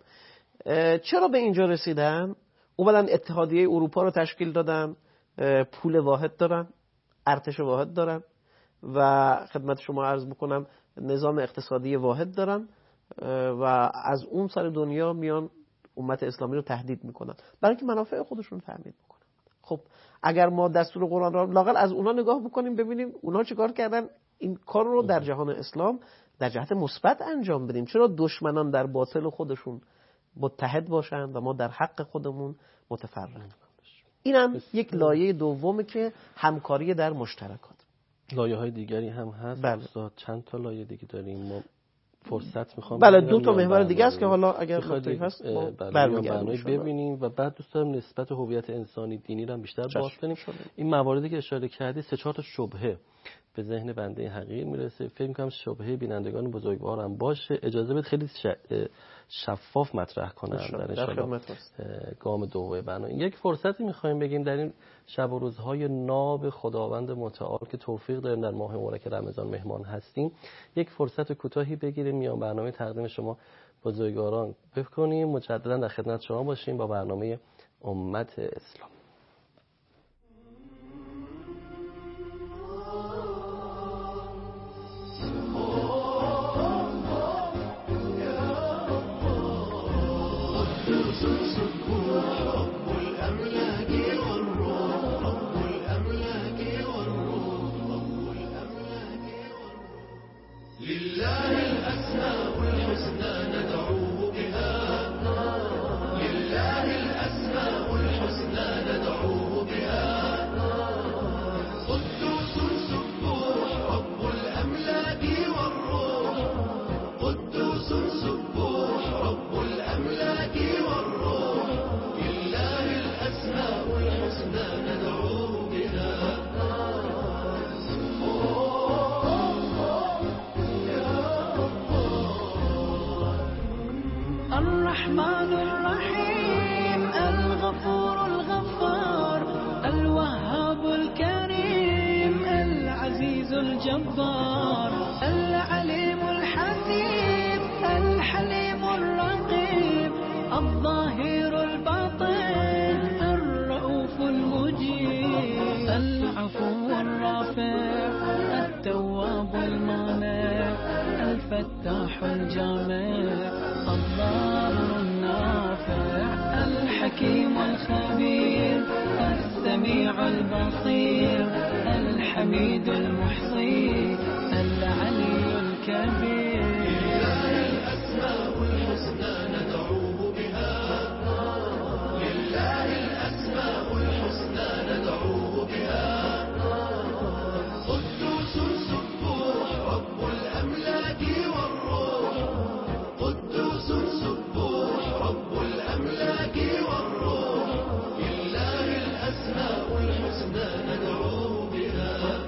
چرا به اینجا رسیدن؟ اومدن اتحادیه اروپا رو تشکیل دادن، پول واحد دارن، ارتش واحد دارن و خدمت شما عرض بکنم نظام اقتصادی واحد دارن و از اون سر دنیا میان امت اسلامی رو تهدید میکنن برای اینکه منافع خودشون تامین بکنن. خب اگر ما دستور قرآن را لااقل از اونا نگاه بکنیم، ببینیم اونا چه کار کردن، این کار رو در جهان اسلام در جهت مثبت انجام بدیم. چرا دشمنان در باطل خودشون متحد باشند و ما در حق خودمون متفرق باشیم؟ اینم یک لایه دومه که همکاری در مشترکات. لایه های دیگری هم هست. بله. استاد چند تا لایه دیگه داریم ما فرصت میخوام. بله دو تا محور دیگه است که حالا اگر نکته‌ای هست برنامه ببینیم و بعد دوست دارم نسبت هویت انسانی دینی رو هم بیشتر باز کنیم. این مواردی که اشاره کردی سه چهار تا شبهه به ذهن بنده حقیر میرسه، فکر می‌کنم شبهه بینندگان بزرگوارم باشه. اجازه بدید خیلی شفاف مطرح کنم در ان گام دوم برنامه. یک فرصتی می‌خوایم بگیم در این شب و روزهای ناب خداوند متعال که توفیق داریم در ماه مبارک رمضان مهمان هستیم، یک فرصت کوتاهی بگیریم میان برنامه تقدیم شما بزرگواران بکنیم، مجددا در خدمت شما باشیم با برنامه امت اسلام. Thank you. الجبار العليم الحكيم الحليم الرقيب الظاهر الباطن الرؤوف المجيب العفو الرافع التواب المانع الفتاح الجامع الضار النافع الحكيم الخبير السميع البصير الحميد المحصي العلي الكبير. لله الأسماء الحسنى ندعوه بها لله الأسماء الحسنى ندعوه بها قدوس سبوح رب الأملاك والروح قدوس سبوح رب الأملاك والروح لله الأسماء الحسنى ندعوه بها.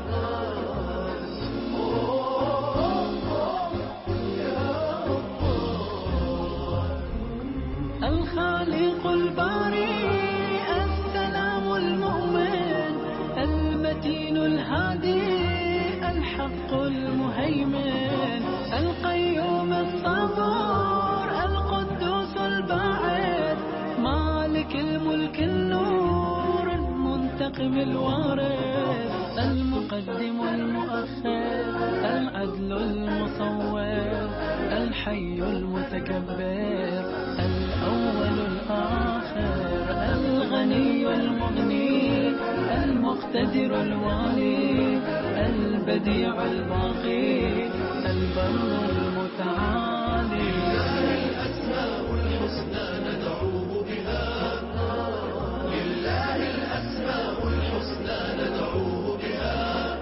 الخالق الباري السلام المؤمن المتين الهادي الحق المهيمن القيوم الصبور القدوس الباعث مالك الملك النور المنتقم الوارث المقدم المؤخر العدل المصور الحي المتكبر الأول الآخر الغني المغني المقتدر الوالي البديع الباقي البر المتعالي. لله الأسماء الحسنى ندعوه بها لله الأسماء الحسنى ندعوه بها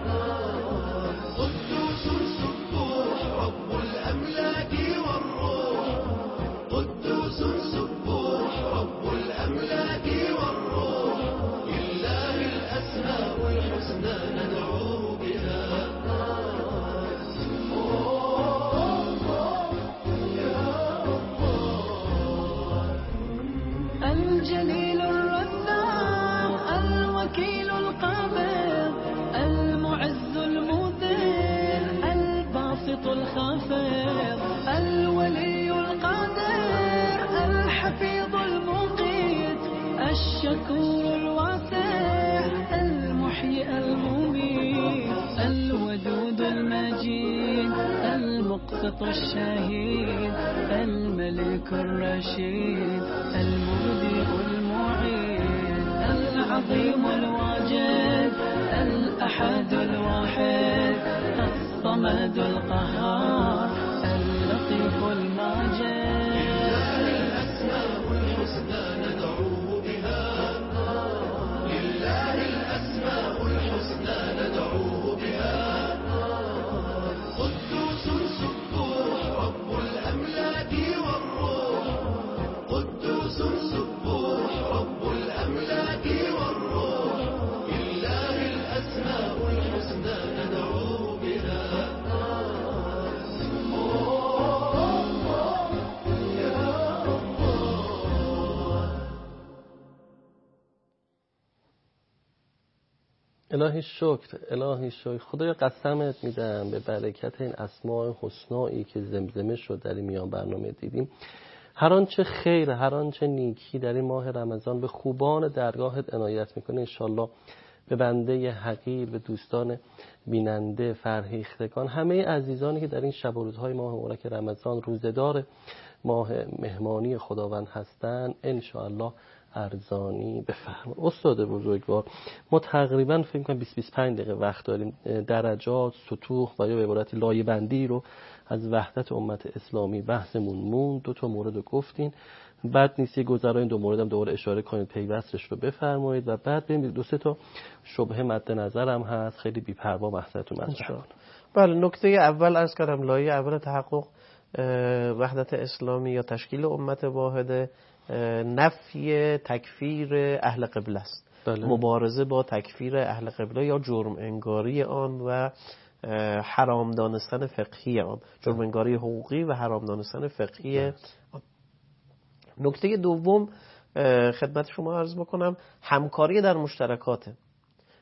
قدوس سبوح رب الأملاك والروح قدوس سبوح رب الأملاك والروح لله الأسماء الحسنى ندعوه بها. الجليل الرزاق الوكيل القابض المعز المذل الباسط الخافض الولي القادر الحفيظ المقيت الشكور الواسع المحيي المميت الودود المجيد المقسط الشهيد الملك الرشيد المبدئ المعيد العظيم الواجد الأحد الواحد الصمد القهار اللطيف الماجد. لله الأسماء الحسنى ندعوه بها لله الأسماء الحسنى ندعوه بها قدوس سبوح رب الأملاك والروح قدوس سبوح رب الأملاك والروح لله الأسماء الحسنى ندعوه بها. الهی شکر الهی شکر خدایا قسمت میدم به برکت این اسماء حسنایی که زمزمه شد در این میان برنامه دیدیم هر آنچه خیر هر آنچه نیکی در این ماه رمضان به خوبان درگاهت عنایت میکنه انشالله به بنده حقیر به دوستان بیننده فرهیختگان همه عزیزانی که در این شب و روزهای ماه مبارک رمضان روزدار ماه مهمانی خداوند هستند انشالله ارزانی بفرمایید. استاد بزرگوار ما تقریبا فکر کنم بیست بیست و پنج دقیقه وقت داریم درجات سطوح و یا به عبارت لایه بندی رو از وحدت امت اسلامی بحثمون مون دو تا مورد رو گفتین بعد نیست یه گذرا این دو موردم دوباره اشاره کنید پیوستش رو بفرمایید و بعد بریم دو سه تا شبهه مد نظرم هست خیلی بی‌پروا بحثتون مطرح. بله نکته اول عرض کردم لایه اول تحقق وحدت اسلامی یا تشکیل امت واحده نفی تکفیر اهل قبله است. بله. مبارزه با تکفیر اهل قبله یا جرم انگاری آن و حرام دانستن فقهی آن جرم انگاری حقوقی و حرام دانستن فقهی آن. نکته دوم خدمت شما عرض بکنم همکاری در مشترکات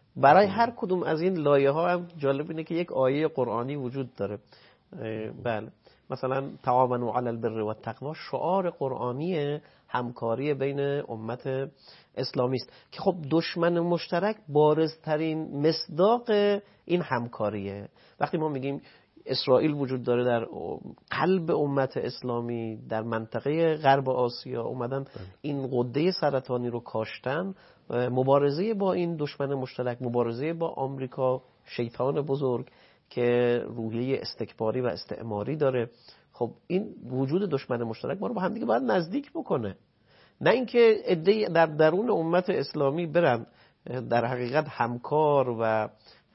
برای هر کدوم از این لایه ها هم جالب اینه که یک آیه قرآنی وجود داره. بله مثلا تعاونوا علی البر و التقوا شعار قرآنی همکاری بین امت اسلامی است که خب دشمن مشترک بارزترین مصداق این همکاریه. وقتی ما میگیم اسرائیل وجود داره در قلب امت اسلامی در منطقه غرب آسیا، اومدن این غده سرطانی رو کاشتن، مبارزه با این دشمن مشترک، مبارزه با آمریکا شیطان بزرگ که روحیه استکباری و استعماری داره. خب این وجود دشمن مشترک ما رو با هم دیگه باید نزدیک بکنه، نه اینکه عده‌ای در درون امت اسلامی برن در حقیقت همکار و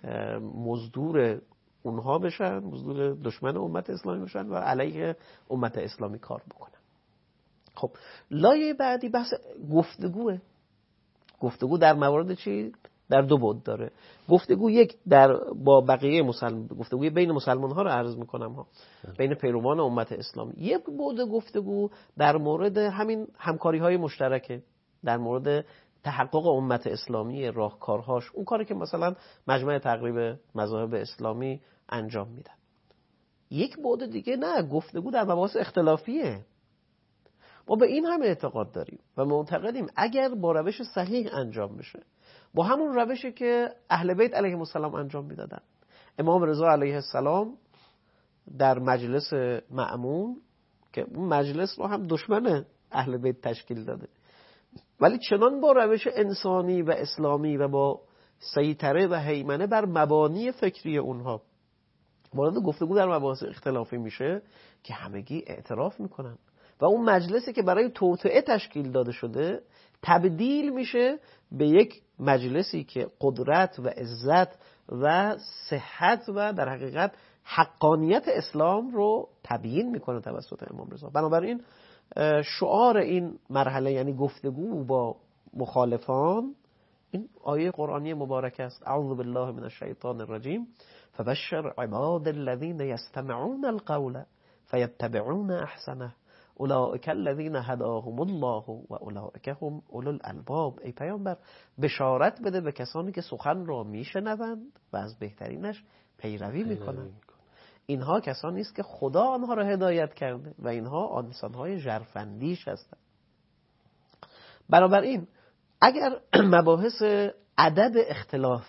مزدور اونها بشن، مزدور دشمن امت اسلامی بشن و علیه امت اسلامی کار بکنن. خب لایه بعدی بحث گفتگوه. گفتگو در موارد چی؟ در دو بعد داره. گفتگو یک در با بقیه مسلمان، گفتگوی بین مسلمان ها رو عرض میکنم ها، بین پیروان امت اسلامی. یک بعد گفتگو در مورد همین همکاری های مشترکه، در مورد تحقق امت اسلامی، راهکارهاش، اون کاری که مثلا مجمع تقریب مذاهب اسلامی انجام میدن. یک بعد دیگه نه، گفتگو در مباحث اختلافیه. ما به این همه اعتقاد داریم و معتقدیم اگر با روش صحیح انجام بشه، با همون روشی که اهل بیت علیهم السلام انجام میدادن. امام رضا علیه السلام در مجلس مأمون که اون مجلس رو هم دشمن اهل بیت تشکیل داده، ولی چنان با روش انسانی و اسلامی و با سیطره و هیمنه بر مبانی فکری اونها وارد گفتگو در مباحث اختلافی میشه که همگی اعتراف میکنن و اون مجلسی که برای توطئه تشکیل داده شده تبدیل میشه به یک مجلسی که قدرت و عزت و صحت و در حقیقت حقانیت اسلام رو تبیین میکنه توسط امام رضا. بنابراین شعار این مرحله یعنی گفتگو با مخالفان، این آیه قرآنی مبارک است: اعوذ بالله من الشیطان الرجیم فبشر عباد الذین یستمعون القول فیتبعون احسنه اولئک الذین هداهم الله و اولئک هم اولو الالباب. ای پیامبر بشارت بده به کسانی که سخن را میشنوند و از بهترینش پیروی میکنند. اینها کسانی است که خدا آنها را هدایت کرده و اینها انسان‌های ژرف‌اندیش هستند. بنابراین اگر مباحث ادب اختلاف،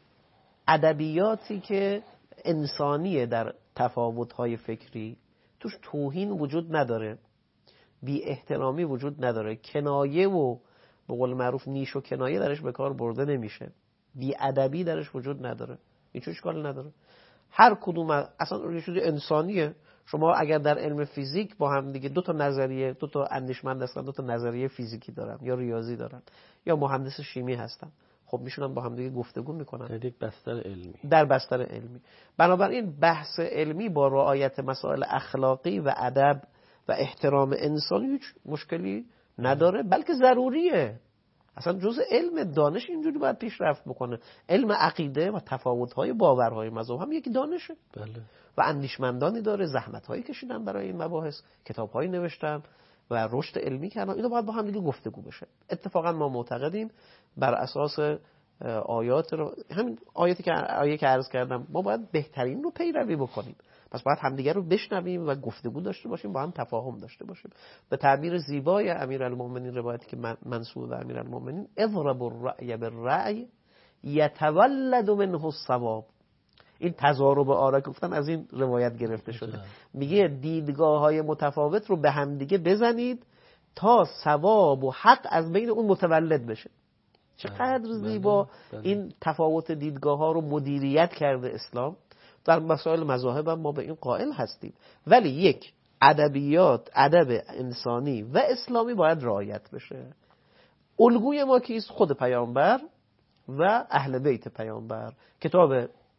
ادبیاتی که انسانیه در تفاوت‌های فکری، توش توهین وجود نداره، بی احترامی وجود نداره، کنایه و به قول معروف نیش و کنایه درش به کار برده نمیشه، بی ادبی درش وجود نداره، هیچ اشکالی نداره. هر کدوم اصلا یه چیز انسانیه. شما اگر در علم فیزیک با هم دیگه دو تا نظریه، دو تا اندیشمند هستن، دو تا نظریه فیزیکی دارن یا ریاضی دارن یا مهندس شیمی هستن، خب میشونن با هم دیگه گفتگو میکنن در یک بستر علمی، در بستر علمی. بنابراین بحث علمی با رعایت مسائل اخلاقی و ادب و احترام انسانی هیچ مشکلی نداره، بلکه ضروریه. اصلا جزء علم دانش اینجوری باید پیشرفت بکنه. علم عقیده و تفاوت‌های باورهای مذهب هم یک دانشه. بله. و اندیشمندانی داره، زحمت‌هایی کشیدن برای این مباحث، کتاب‌هایی نوشتن و رشد علمی کردن. اینو باید با هم دیگه گفتگو بشه. اتفاقا ما معتقدیم بر اساس آیات رو، همین آیاتی که آیه که عرض کردم، ما باید بهترین رو پیروی بکنیم. پس باید همدیگه رو بشنویم و گفتگو داشته باشیم، با هم تفاهم داشته باشیم. به تعبیر زیبای امیرالمومنین، روایتی که منسوب به امیرالمومنین: اضرب الرأی بالرأی یتولد منه الصواب. این تضارب آرا که گفتن از این روایت گرفته شده. میگه دیدگاه های متفاوت رو به همدیگه بزنید تا ثواب و حق از بین اون متولد بشه. چقدر زیبا این تفاوت دیدگاه ها رو مدیریت کرده اسلام. در مسائل مذاهب هم ما به این قائل هستیم، ولی یک ادبیات، ادب انسانی و اسلامی باید رعایت بشه. الگوی ما کیست؟ خود پیامبر و اهل بیت پیامبر. کتاب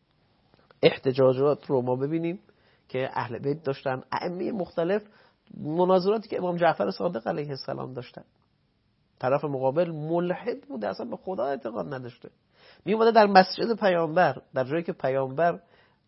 احتجاجات رو ما ببینیم که اهل بیت داشتن، ائمه مختلف، مناظراتی که امام جعفر صادق علیه السلام داشتن. طرف مقابل ملحد بوده، اصلا به خدا اعتقاد نداشته، می اومده در مسجد پیامبر، در جایی که پیامبر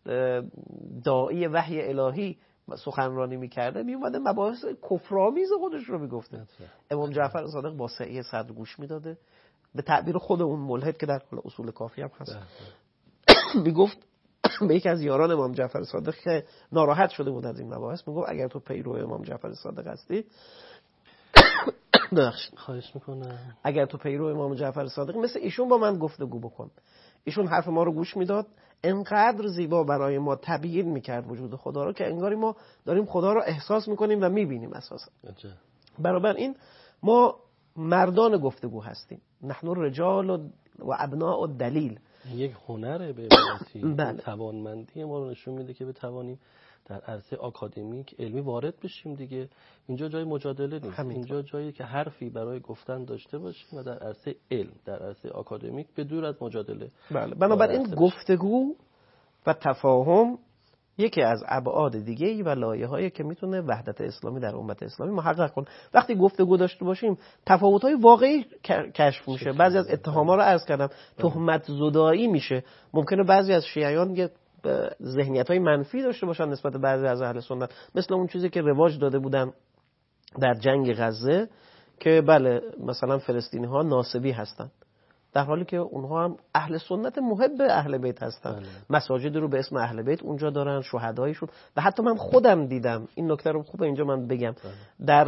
داعی وحی الهی سخنرانی میکرده، می اومده مباحث کفرآمیز خودش رو میگفته. امام جعفر صادق با سعی صدر گوش میداده، به تعبیر خود اون ملحد که در اصول کافی هم هست میگفت به یکی از یاران امام جعفر صادق که ناراحت شده بود از این مباحث، میگفت اگر تو پیرو امام جعفر صادق هستی بخشید خواهش میکنم، اگر تو پیرو امام جعفر صادق مثل ایشون با من گفتگو بکن. ایشون حرف ما رو گوش میداد، انقدر زیبا برای ما تبیین میکرد وجود خدا رو که انگاری ما داریم خدا رو احساس میکنیم و میبینیم اساسا. برابر این ما مردان گفتگو هستیم، نحن رجال و ابناء الدلیل. یک هنره به عبارتی بله. توانمندی ما رو نشون میده که بتوانیم در عرصه آکادمیک علمی وارد بشیم دیگه. اینجا جای مجادله نیست، همینطور. اینجا جایی که حرفی برای گفتن داشته باشیم و در عرصه علم، در عرصه آکادمیک به دور از مجادله. بله. بنابراین گفتگو و تفاهم یکی از ابعاد دیگه‌ای و لایه‌هایی که میتونه وحدت اسلامی در امت اسلامی محقق کنه. وقتی گفتگو داشته باشیم تفاوت‌های واقعی کشف میشه. بعضی از اتهام‌ها رو عرض کردم، تهمت زدایی میشه. ممکنه بعضی از شیعیان یه ذهنیت‌های منفی داشته باشن نسبت به بعضی از اهل سنت، مثل اون چیزی که رواج داده بودن در جنگ غزه که بله مثلا فلسطینی‌ها ناصبی هستن، در حالی که اونها هم اهل سنت محب اهل بیت هستن. بله. مساجد رو به اسم اهل بیت اونجا دارن، شهدایشون، و حتی من خودم دیدم، این نکته رو خوبه اینجا من بگم. بله. در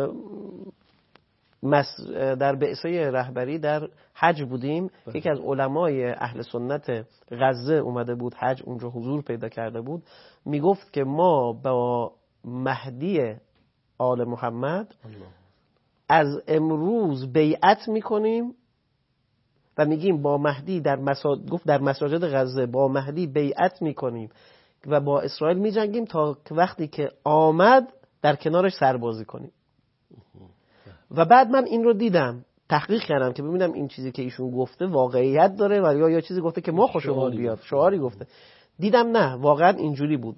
مس... در بعثه رهبری در حج بودیم. بله. یکی از علمای اهل سنت غزه اومده بود حج، اونجا حضور پیدا کرده بود، میگفت که ما با مهدی آل محمد الله. از امروز بیعت میکنیم و میگیم با مهدی در مساجد، گفت در مساجد غزه با مهدی بیعت میکنیم و با اسرائیل میجنگیم تا وقتی که آمد در کنارش سربازی کنیم. و بعد من این رو دیدم، تحقیق کردم که ببینم این چیزی که ایشون گفته واقعیت داره و یا یا چیزی گفته که ما خوشمون بیاد، شعاری گفته. دیدم نه، واقعا اینجوری بود.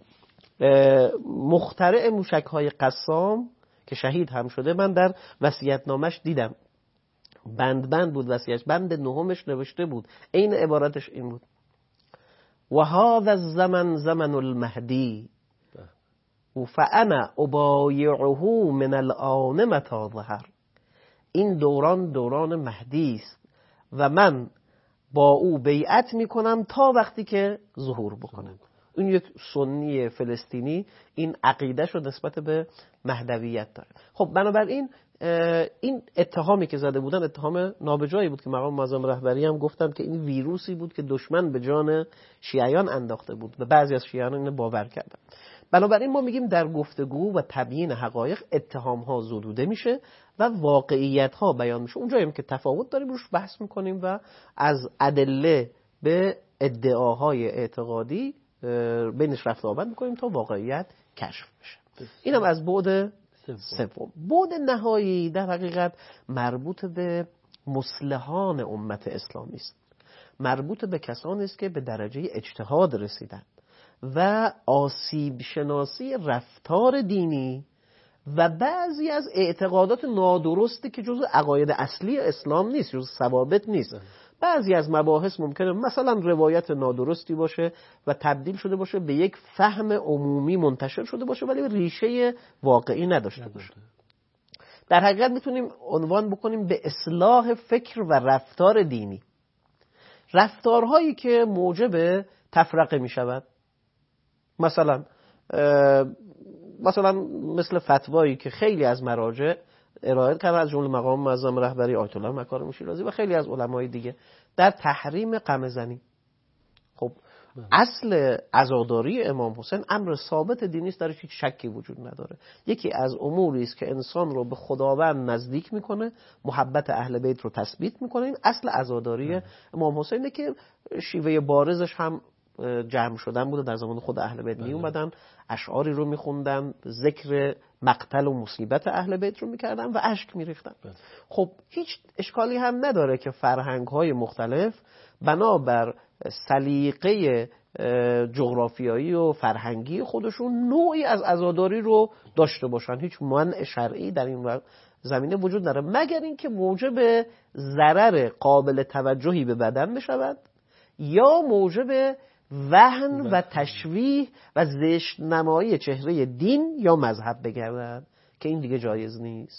مخترع موشک‌های قسام که شهید هم شده، من در وصیت‌نامش دیدم، بند بند بود وصیتش، بند نهمش نوشته بود، این عبارتش این بود: و هذا الزمن زمن المهدی و فانا ابایعه من الان متى ظهر. این دوران دوران مهدی است و من با او بیعت میکنم تا وقتی که ظهور بکنه. اون یک سنی فلسطینی این عقیده شو نسبت به مهدویت داره. خب بنابراین این اتهامی که زده بودن اتهام نابجایی بود که مقام معظم رهبری هم گفتم که این ویروسی بود که دشمن به جان شیعیان انداخته بود و بعضی از شیعیان اینو باور کردن. بنابراین ما میگیم در گفتگو و تبیین حقایق اتهام ها زدوده میشه و واقعیت ها بیان میشه. اونجاییم که تفاوت داریم روش بحث میکنیم و از ادله به ادعاهای اعتقادی بینش رفت آمد میکنیم تا واقعیت کشف بشه. اینم از بعد سوم. بعد نهایی در حقیقت مربوط به مصلحان امت اسلامی است، مربوط به کسانی است که به درجه اجتهاد رسیدند و آسیب شناسی رفتار دینی و بعضی از اعتقادات نادرستی که جزء عقاید اصلی اسلام نیست، جزء ثوابت نیست. بعضی از مباحث ممکنه مثلا روایت نادرستی باشه و تبدیل شده باشه به یک فهم عمومی منتشر شده باشه ولی ریشه واقعی نداشته باشه. در حقیقت میتونیم عنوان بکنیم به اصلاح فکر و رفتار دینی، رفتارهایی که موجب تفرقه میشود. مثلا مثلا مثل فتوایی که خیلی از مراجع ارائه کردن، از جمله مقام معظم رهبری آیت الله مکارم شیرازی و خیلی از علمای دیگه، در تحریم قمه‌زنی. خب اصل عزاداری امام حسین امر ثابت دینی است، درش هیچ شکی وجود نداره. یکی از اموری است که انسان رو به خداوند نزدیک میکنه، محبت اهل بیت رو تثبیت میکنه. این اصل عزاداری امام حسینه که شیوه بارزش هم جمع شدن بوده، در زمان خود اهل بیت می اومدن اشعاری رو میخوندن، ذکر مقتل و مصیبت اهل بیت رو میکردن و اشک میریختن. خب هیچ اشکالی هم نداره که فرهنگ های مختلف بنابر سلیقه جغرافیایی و فرهنگی خودشون نوعی از عزاداری رو داشته باشن. هیچ منع شرعی در این زمینه وجود نداره، مگر اینکه موجب ضرر قابل توجهی به بدن بشود یا موجب وهن و تشویه و زشت نمایی چهره دین یا مذهب بگردد که این دیگه جایز نیست. خب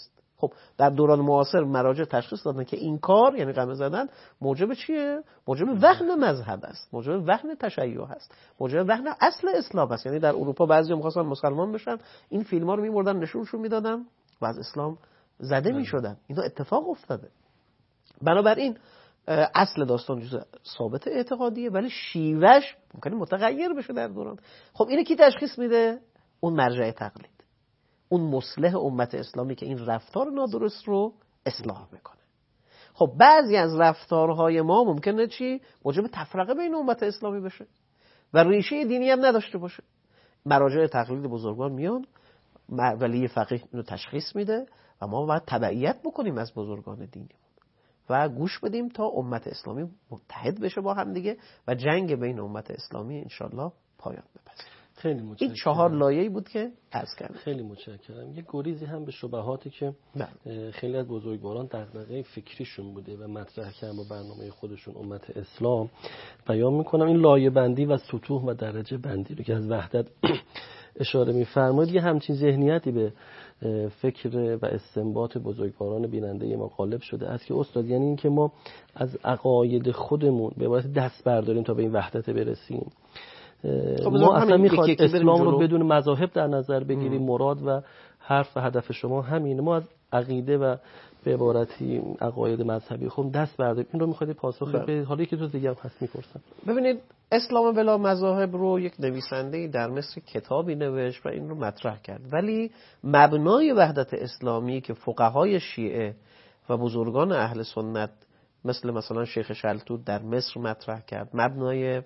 خب در دوران معاصر مراجع تشخیص دادن که این کار یعنی قمه زدن موجب چیه؟ موجب وهن مذهب است، موجب وهن تشیع است، موجب وهن اصل اسلام است. یعنی در اروپا بعضیا می‌خواستن مسلمان بشن، این فیلم‌ها رو می‌بردن نشونشون میدادن و از اسلام زده می‌شدن. اینا اتفاق افتاده. بنابراین اصل داستان جزء ثابت اعتقادیه، ولی شیوهش ممکنه متغیر بشه در دوران. خب اینو کی تشخیص میده؟ اون مرجع تقلید، اون مصلح امت اسلامی که این رفتار نادرست رو اصلاح میکنه. خب بعضی از رفتارهای ما ممکنه چی؟ موجب تفرقه بین امت اسلامی بشه و ریشه دینی هم نداشته باشه. مراجع تقلید بزرگان میان، ولی فقیه اینو تشخیص میده و ما باید تبعیت بکنیم از بزرگان دینی و گوش بدیم تا امت اسلامی متحد بشه با هم دیگه و جنگ بین امت اسلامی انشالله پایان بپذیره. خیلی متشکرم. این چهار لایه‌ای بود که عرض کردم. خیلی متشکرم. یه گریزی هم به شبهاتی که بله. خیلی از بزرگواران دغدغه فکریشون بوده و مطرح کردن با برنامه خودشون امت اسلام بیان میکنم. این لایه بندی و سطوح و درجه بندی رو که از وحدت اشاره می‌فرمایید، یه همچین ذهنیتی به فکر و استنباط بزرگواران بیننده ما غالب شده است که استاد، یعنی این که ما از عقاید خودمون به عبارت دست برداریم تا به این وحدت برسیم. خب ما اصلا میخواد اسلام رو بدون مذاهب در نظر بگیریم. مراد و حرف و هدف شما همینه. ما از عقیده و به عبارتی عقاید مذهبی خود دست برداریم. این رو میخواد پاسخ بدید. حالا که تو دیگه هم هست میپرسم. ببینید اسلام بلا مذاهب رو یک نویسنده‌ای در مصر کتابی نوشت و این رو مطرح کرد، ولی مبنای وحدت اسلامی که فقهای شیعه و بزرگان اهل سنت مثل مثلا شیخ شلتوت در مصر مطرح کرد، مبنای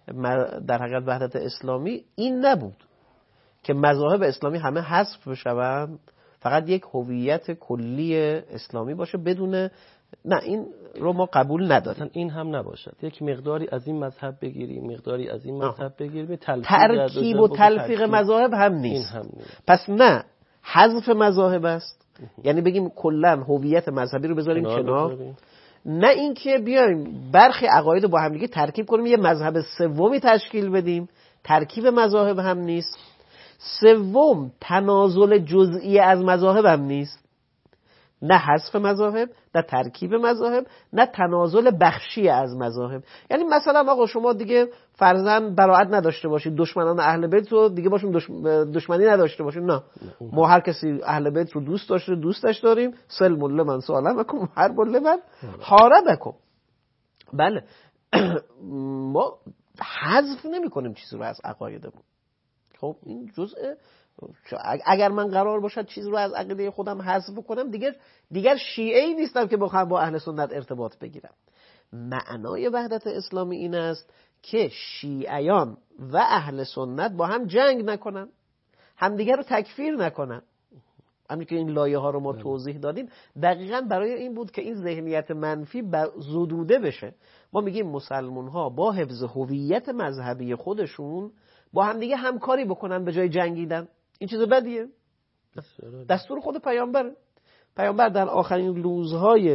در حقیقت وحدت اسلامی این نبود که مذاهب اسلامی همه حذف بشوند، فقط یک هویت کلی اسلامی باشه بدون، نه این رو ما قبول نداریم. این هم نباشد یک مقداری از این مذهب بگیریم، مقداری از این مذهب بگیریم، ترکیب و تلفیق مذاهب هم نیست. هم نیست. پس نه حذف مذاهب است، یعنی بگیم کلا هویت مذهبی رو بذاریم کنار, کنار. نه اینکه بیایم برخی عقاید با هم دیگه ترکیب کنیم یه مذهب سومی تشکیل بدیم. ترکیب مذاهب هم نیست. سوم تنازل جزئی از مذاهب هم نیست. نه حذف مذاهب، نه ترکیب مذاهب، نه تنازل بخشی از مذاهب. یعنی مثلا آقا شما دیگه فرضاً براءت نداشته باشید، دشمنان اهل بیت رو دیگه باشون دشمنی نداشته باشید. نه، ما هر کسی اهل بیت رو دوست داشته دوستش داریم. سلم لمن سالمکم حرب لمن حاربکم. بله ما حذف نمی کنیم چیزی رو از عقایدمون. خب این جزء، اگر من قرار باشد چیز رو از عقیده خودم حذف کنم دیگر دیگر شیعه‌ای نیستم که بخوام با اهل سنت ارتباط بگیرم. معنای وحدت اسلامی این است که شیعیان و اهل سنت با هم جنگ نکنن، همدیگر رو تکفیر نکنن. همین که این لایه ها رو ما توضیح دادیم دقیقاً برای این بود که این ذهنیت منفی زدوده بشه. ما میگیم مسلمان ها با حفظ هویت مذهبی خودشون با هم دیگه همکاری بکنن به جای جنگیدن. این چیز بدیه؟ دستور خود پیامبر. پیامبر در آخرین روزهای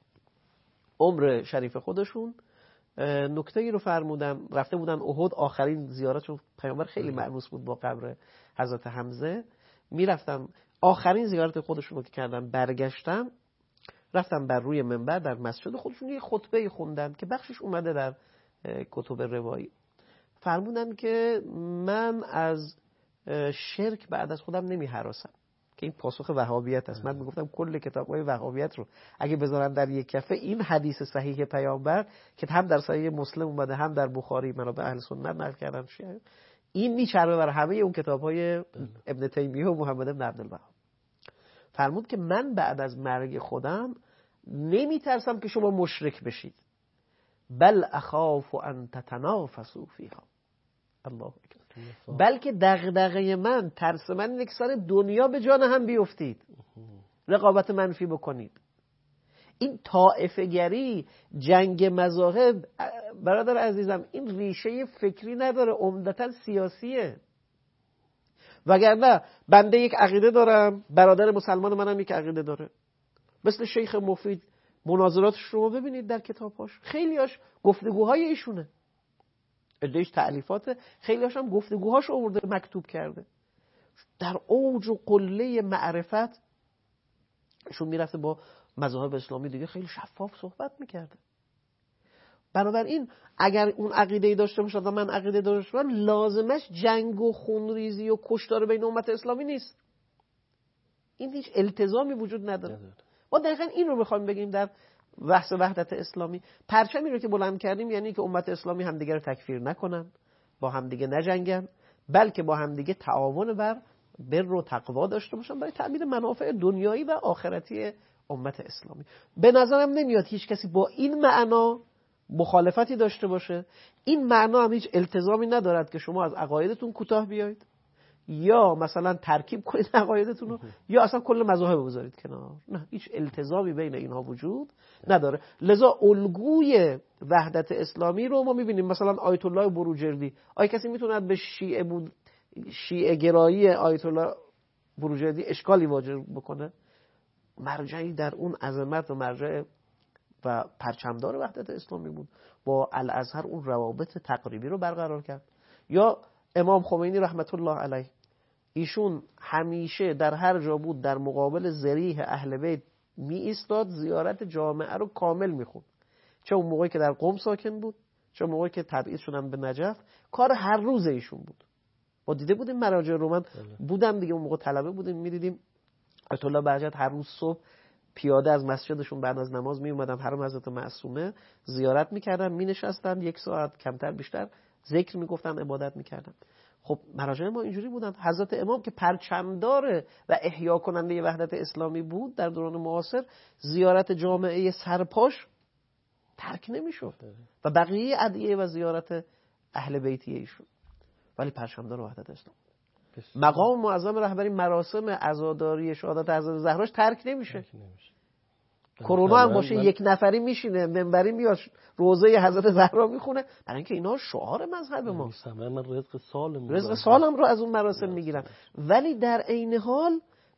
عمر شریف خودشون نکته‌ای رو فرمودن. رفته بودن احد، آخرین زیارتشون، پیامبر خیلی مأنوس بود با قبر حضرت حمزه، میرفتن آخرین زیارت خودشون رو که کردن برگشتن، رفتن بر روی منبر در مسجد خودشون یه خطبه خوندن که بخشش اومده در کتب روایی. فرمودن که من از شرک بعد از خودم نمی هراسم، که این پاسخ وهابیت است. من میگفتم کل کتاب‌های وهابیت رو اگه بذارن در یک کفه، این حدیث صحیح پیامبر که هم در صحیح مسلم اومده هم در بخاری منابع اهل سنت نقل کردن شیعه، این میچربه بر همه اون کتاب‌های ابن تیمیه و محمد بن عبدالوهاب. فرمود که من بعد از مرگ خودم نمیترسم که شما مشرک بشید، بل اخاف ان تتنافسوا فیها. الله اکبر. بلکه دغدغه من، ترس من اینه که سر دنیا به جان هم بیفتید، رقابت منفی بکنید. این طائفه گری، جنگ مذاهب، برادر عزیزم، این ریشه فکری نداره، عمدتاً سیاسیه. وگرنه بنده یک عقیده دارم، برادر مسلمان منم یک عقیده داره. مثل شیخ مفید مناظراتش رو ببینید در کتاباش، خیلیاش گفتگوهای ایشونه، ادهش تألیفات، خیلیاش هم گفتگوهاش آورده مکتوب کرده. در اوج و قله معرفت ایشون میرفته با مذاهب اسلامی دیگه خیلی شفاف صحبت میکرده. بنابراین اگر اون عقیده‌ای داشته باشه و من عقیده داشته باشم، لازمش جنگ و خونریزی و کشتار بین امت اسلامی نیست. این هیچ التزامی وجود نداره. ما دقیقاً این رو میخوایم بگیم در بحث وحدت اسلامی. پرچمی رو که بلند کردیم یعنی که امت اسلامی همدیگه رو تکفیر نکنن، با همدیگه نجنگن، بلکه با همدیگه تعاون بر بر و تقوا داشته باشن برای تأمین منافع دنیایی و آخرتی امت اسلامی. به نظرم نمیاد هیچ کسی با این معنا مخالفتی داشته باشه. این معنا هم هیچ التزامی ندارد که شما از عقایدتون کوتاه بیایید یا مثلا ترکیب کنید عقایدتون رو یا اصلا کل مذاهب بذارید کنار. نه، هیچ التزامی بین اینها وجود نداره. لذا الگوی وحدت اسلامی رو ما میبینیم. مثلا آیت الله بروجردی، آیا کسی میتونه به شیعه بود شیعه گرایی آیت الله بروجردی اشکالی واجد بکنه؟ مرجعی در اون عظمت و مرجع و پرچمدار وحدت اسلامی بود، با الازهر اون روابط تقریبی رو برقرار کرد. یا امام خمینی رحمت الله علیه، ایشون همیشه در هر جا بود در مقابل ذریح اهل بیت می ایستاد، زیارت جامعه رو کامل میخوند، چه اون موقعی که در قم ساکن بود چه موقعی که تبعید شدن به نجف. کار هر روز ایشون بود. ما دیده بودیم مراجع رو، من بودم دیگه اون موقع طلبه بودیم، میدیدیم آیت الله بهجت هر روز صبح پیاده از مسجدشون بعد از نماز می اومدن حرم حضرت معصومه زیارت میکردن، می نشستن یک ساعت کمتر بیشتر ذکر میگفتن، عبادت میکردن. خب مراجع ما اینجوری بودن. حضرت امام که پرچمدار و احیا کننده وحدت اسلامی بود در دوران معاصر، زیارت جامعه سرپاش ترک نمیشد و بقیه ادعیه و زیارت اهل بیتی ایشون، ولی پرچمدار وحدت اسلام. مقام معظم رهبری مراسم عزاداری شهادت حضرت زهراش ترک نمیشه. کرونا هم باشه یک نفری میشینه منبری میاد روزه حضرت زهرا میخونه، برای اینکه اینا شعار مذهب ما. من رزق سالم رزق سالم رو از اون مراسم میگیرن، ولی در عین حال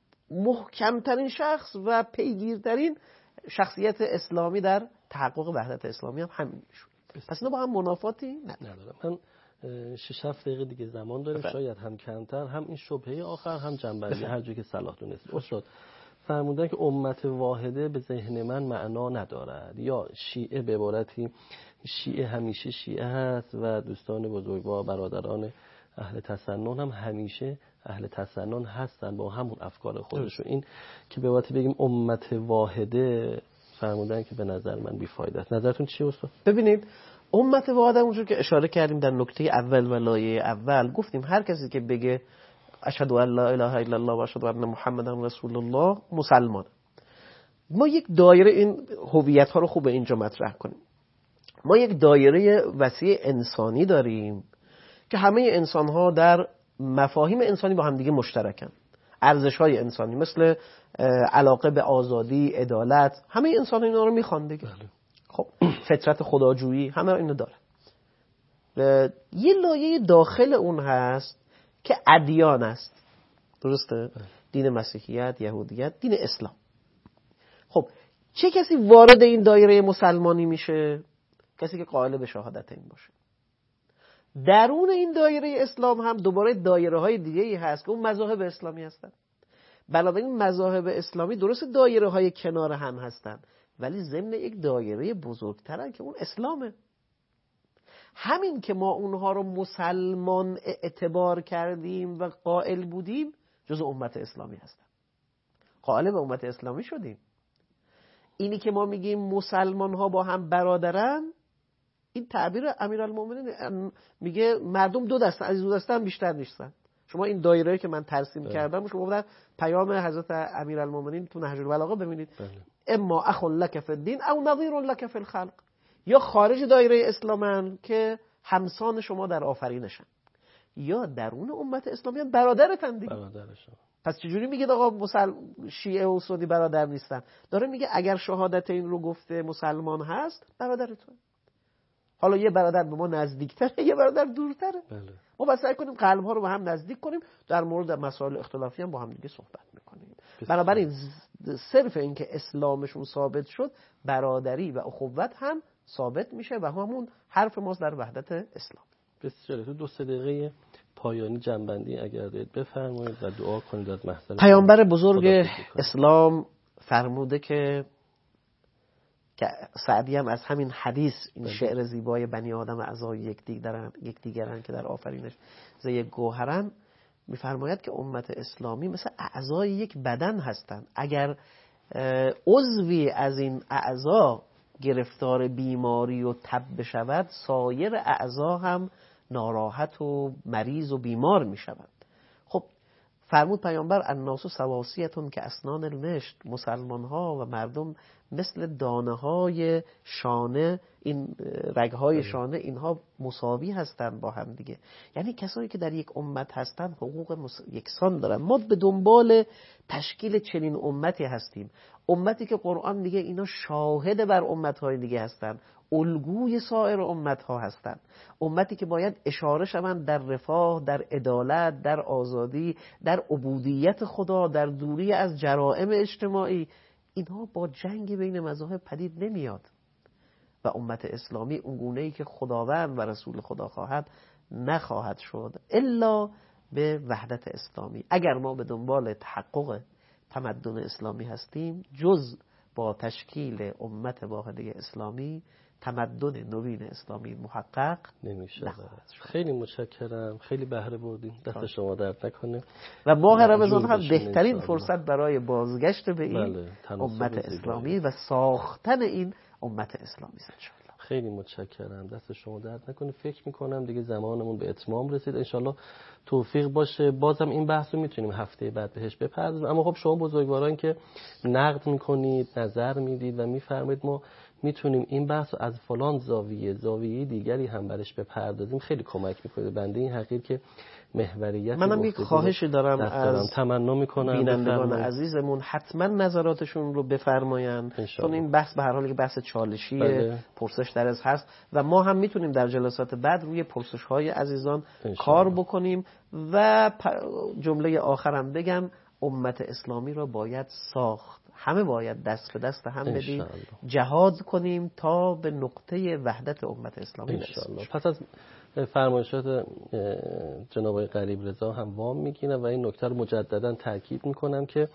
محکمترین شخص و پیگیرترین شخصیت اسلامی در تحقق وحدت اسلامی هم همین میشون. پس اینا با هم منافاتی نداره. من شش هفت دقیقه دیگه زمان داریم، شاید هم کمتر، هم این شبهه آخر هم جنبندی هر جایی که صلاح دونست. استاد فرمودن که امت واحده به ذهن من معنا ندارد، یا شیعه به عبارتی شیعه همیشه شیعه هست و دوستان بزرگوار برادران اهل تسنن هم همیشه اهل تسنن هستن با همون افکار خودشون. این که به عبارتی بگیم امت واحده فرمودن که به نظر من بی‌فایده است. نظرتون چیه استاد؟ ببینید امت واحده اونجور که اشاره کردیم در نکته اول و لایه اول گفتیم هر کسی که بگه اشهد ان لا اله الا الله و اشهد ان محمدا رسول الله مسلمان. ما یک دایره این هویت ها رو خوب اینجا مطرح کنیم. ما یک دایره وسیع انسانی داریم که همه انسان ها در مفاهیم انسانی با هم دیگه مشترکن. ارزش های انسانی مثل علاقه به آزادی، عدالت، همه انسان ها اینا رو میخوان دیگه. خب فطرت خداجویی همه اینو داره. یه لایه داخل اون هست که ادیان است، درسته؟ دین مسیحیت، یهودیت، دین اسلام. خب چه کسی وارد این دایره مسلمانی میشه؟ کسی که قائل به شهادت این باشه. درون این دایره اسلام هم دوباره دایره های دیگه ای هست که اون مذاهب اسلامی هستن. بنابراین مذاهب اسلامی درست دایره های کنار هم هستن ولی ضمن یک دایره بزرگترن که اون اسلامه. همین که ما اونها رو مسلمان اعتبار کردیم و قائل بودیم جز امت اسلامی هستن، قائل به امت اسلامی شدیم. اینی که ما میگیم مسلمان ها با هم برادرن، این تعبیر امیرالمومنین میگه مردم دو دسته، از دو دسته هم بیشتر نیستن. شما این دایره که من ترسیم بله. کردم شما در پیام حضرت امیرالمومنین تو نهج البلاغه ببینید بله. اما اخ لک فی الدین او نظیر لک فی الخلق، یا خارج دایره اسلامن که همسان شما در آفرینشن، یا درون امت اسلامی هم برادرتن دیگه. برادرشون. پس چجوری میگه آقا مسل... شیعه و سنی برادر نیستن؟ داره میگه اگر شهادت این رو گفته مسلمان هست برادرتون. حالا یه برادر به ما نزدیکتره یه برادر دورتره. بله. ما بس سعی کنیم قلب‌ها رو به هم نزدیک کنیم، در مورد مسائل اختلافی هم با هم دیگه صحبت میکنیم. بنابراین صرف این که اسلامشون ثابت شد برادری و اخوت هم ثابت میشه و همون حرف ماست در وحدت اسلام. بسیار تو دو سه دقیقه پایانی جنبندی اگر دارید بفرمایید و دعا کنید از محضر پیامبر بزرگ اسلام فرموده که که سعدی هم از همین حدیث این شعر زیبای بنی آدم اعضای یکدیگرن یکدیگرن که در آفرینش ز یک گوهرن میفرماید که امت اسلامی مثل اعضای یک بدن هستند. اگر عضوی از این اعضا گرفتار بیماری و تب بشود، سایر اعضا هم ناراحت و مریض و بیمار میشوند. خب فرمود پیامبر الناس سواسیتون که اسنان المشت، مسلمان ها و مردم مثل دانه های شانه، این رگ های شانه اینها مساوی هستند با هم دیگه. یعنی کسایی که در یک امت هستند حقوق یکسان دارن. ما به دنبال تشکیل چنین امتی هستیم، امتی که قرآن میگه اینا شاهد بر امتهای دیگه هستند، الگوی سایر امتها هستند، امتی که باید اشاره شوند در رفاه، در عدالت، در آزادی، در عبودیت خدا، در دوری از جرائم اجتماعی. اینها با جنگ بین مذاهب پدید نمیاد و امت اسلامی اونگونه‌ای که خداوند و رسول خدا خواهد نخواهد شد الا به وحدت اسلامی. اگر ما به دنبال تحقق تمدن اسلامی هستیم، جز با تشکیل امت واحده اسلامی تمدن نوین اسلامی محقق نمیشه. خیلی متشکرم، خیلی بهره بردیم، دست شما درد نکنه. و ماه رمضان هم بهترین فرصت برای بازگشت به این بله. امت اسلامی و ساختن این امت اسلامی است. خیلی متشکرم، دست شما درد نکنه. فکر میکنم دیگه زمانمون به اتمام رسید، انشالله توفیق باشه بازم این بحث رو میتونیم هفته بعد بهش بپردازیم. اما خب شما بزرگواران که نقد میکنید، نظر میدید و میفرمایید ما میتونیم این بحث رو از فلان زاویه زاویه دیگری هم برش بپردازیم، خیلی کمک میکنه. بنده این حقیر که محوریت منم یک خواهشی دارم از تمنا میکنم بینندگان عزیزمون حتما نظراتشون رو بفرمایند، چون این بحث به هر حال که بحث چالشیه، بله. پرسش در از هست و ما هم میتونیم در جلسات بعد روی پرسش های عزیزان کار بکنیم. و جمله آخرم بگم، امت اسلامی را باید ساخت، همه باید دست به دست هم بدیم، جهاد کنیم تا به نقطه وحدت امت اسلامی برسیم. پس از فرمایشات جناب آقای غریب رضا هم وام میگیرم و این نکته رو مجددا تاکید میکنم که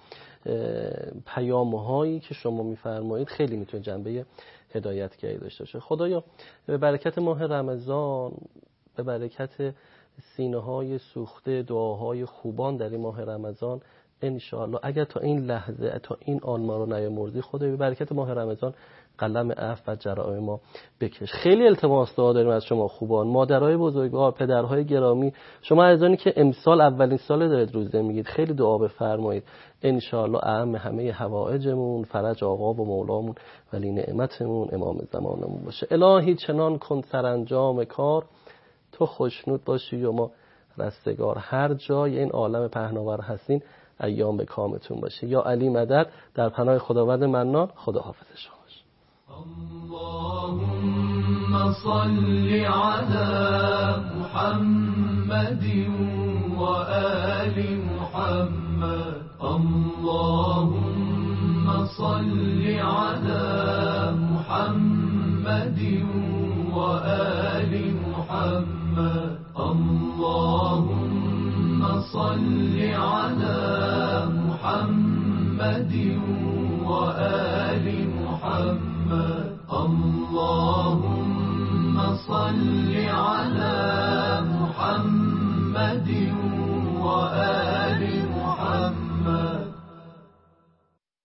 پیام‌هایی که شما میفرمایید خیلی میتونه جنبه هدایتگری داشته باشه. خدایا به برکت ماه رمضان، به برکت سینه‌های سوخته دعاهای خوبان در این ماه رمضان، انشاءالله اگر تا این لحظه تا این آن ما رو نیامرزی، خدای به برکت ماه رمضان قلم عفو و جرائم ما بکش. خیلی التماس دعا داریم از شما خوبان، مادرای بزرگوار، پدرهای گرامی، شما عزیزانی که امسال اولین سال دارید روزه میگید، خیلی دعا بفرمایید انشاءالله اعم همه حوائجمون فرج آقا و مولامون ولی نعمتمون امام زمانمون باشه. الهی چنان کن سرانجام کار، تو خوشنود باشی و ما رستگار. هر جای این عالم پهناور هستین ایام به کامتون باشه. یا علی مدد، در پناه خداوند منان. خدا حافظ شما. اللهم صل على محمد وآل محمد. اللهم صل على محمد وآل محمد. اللهم صل على محمد وآل محمد. اللهم صل على محمد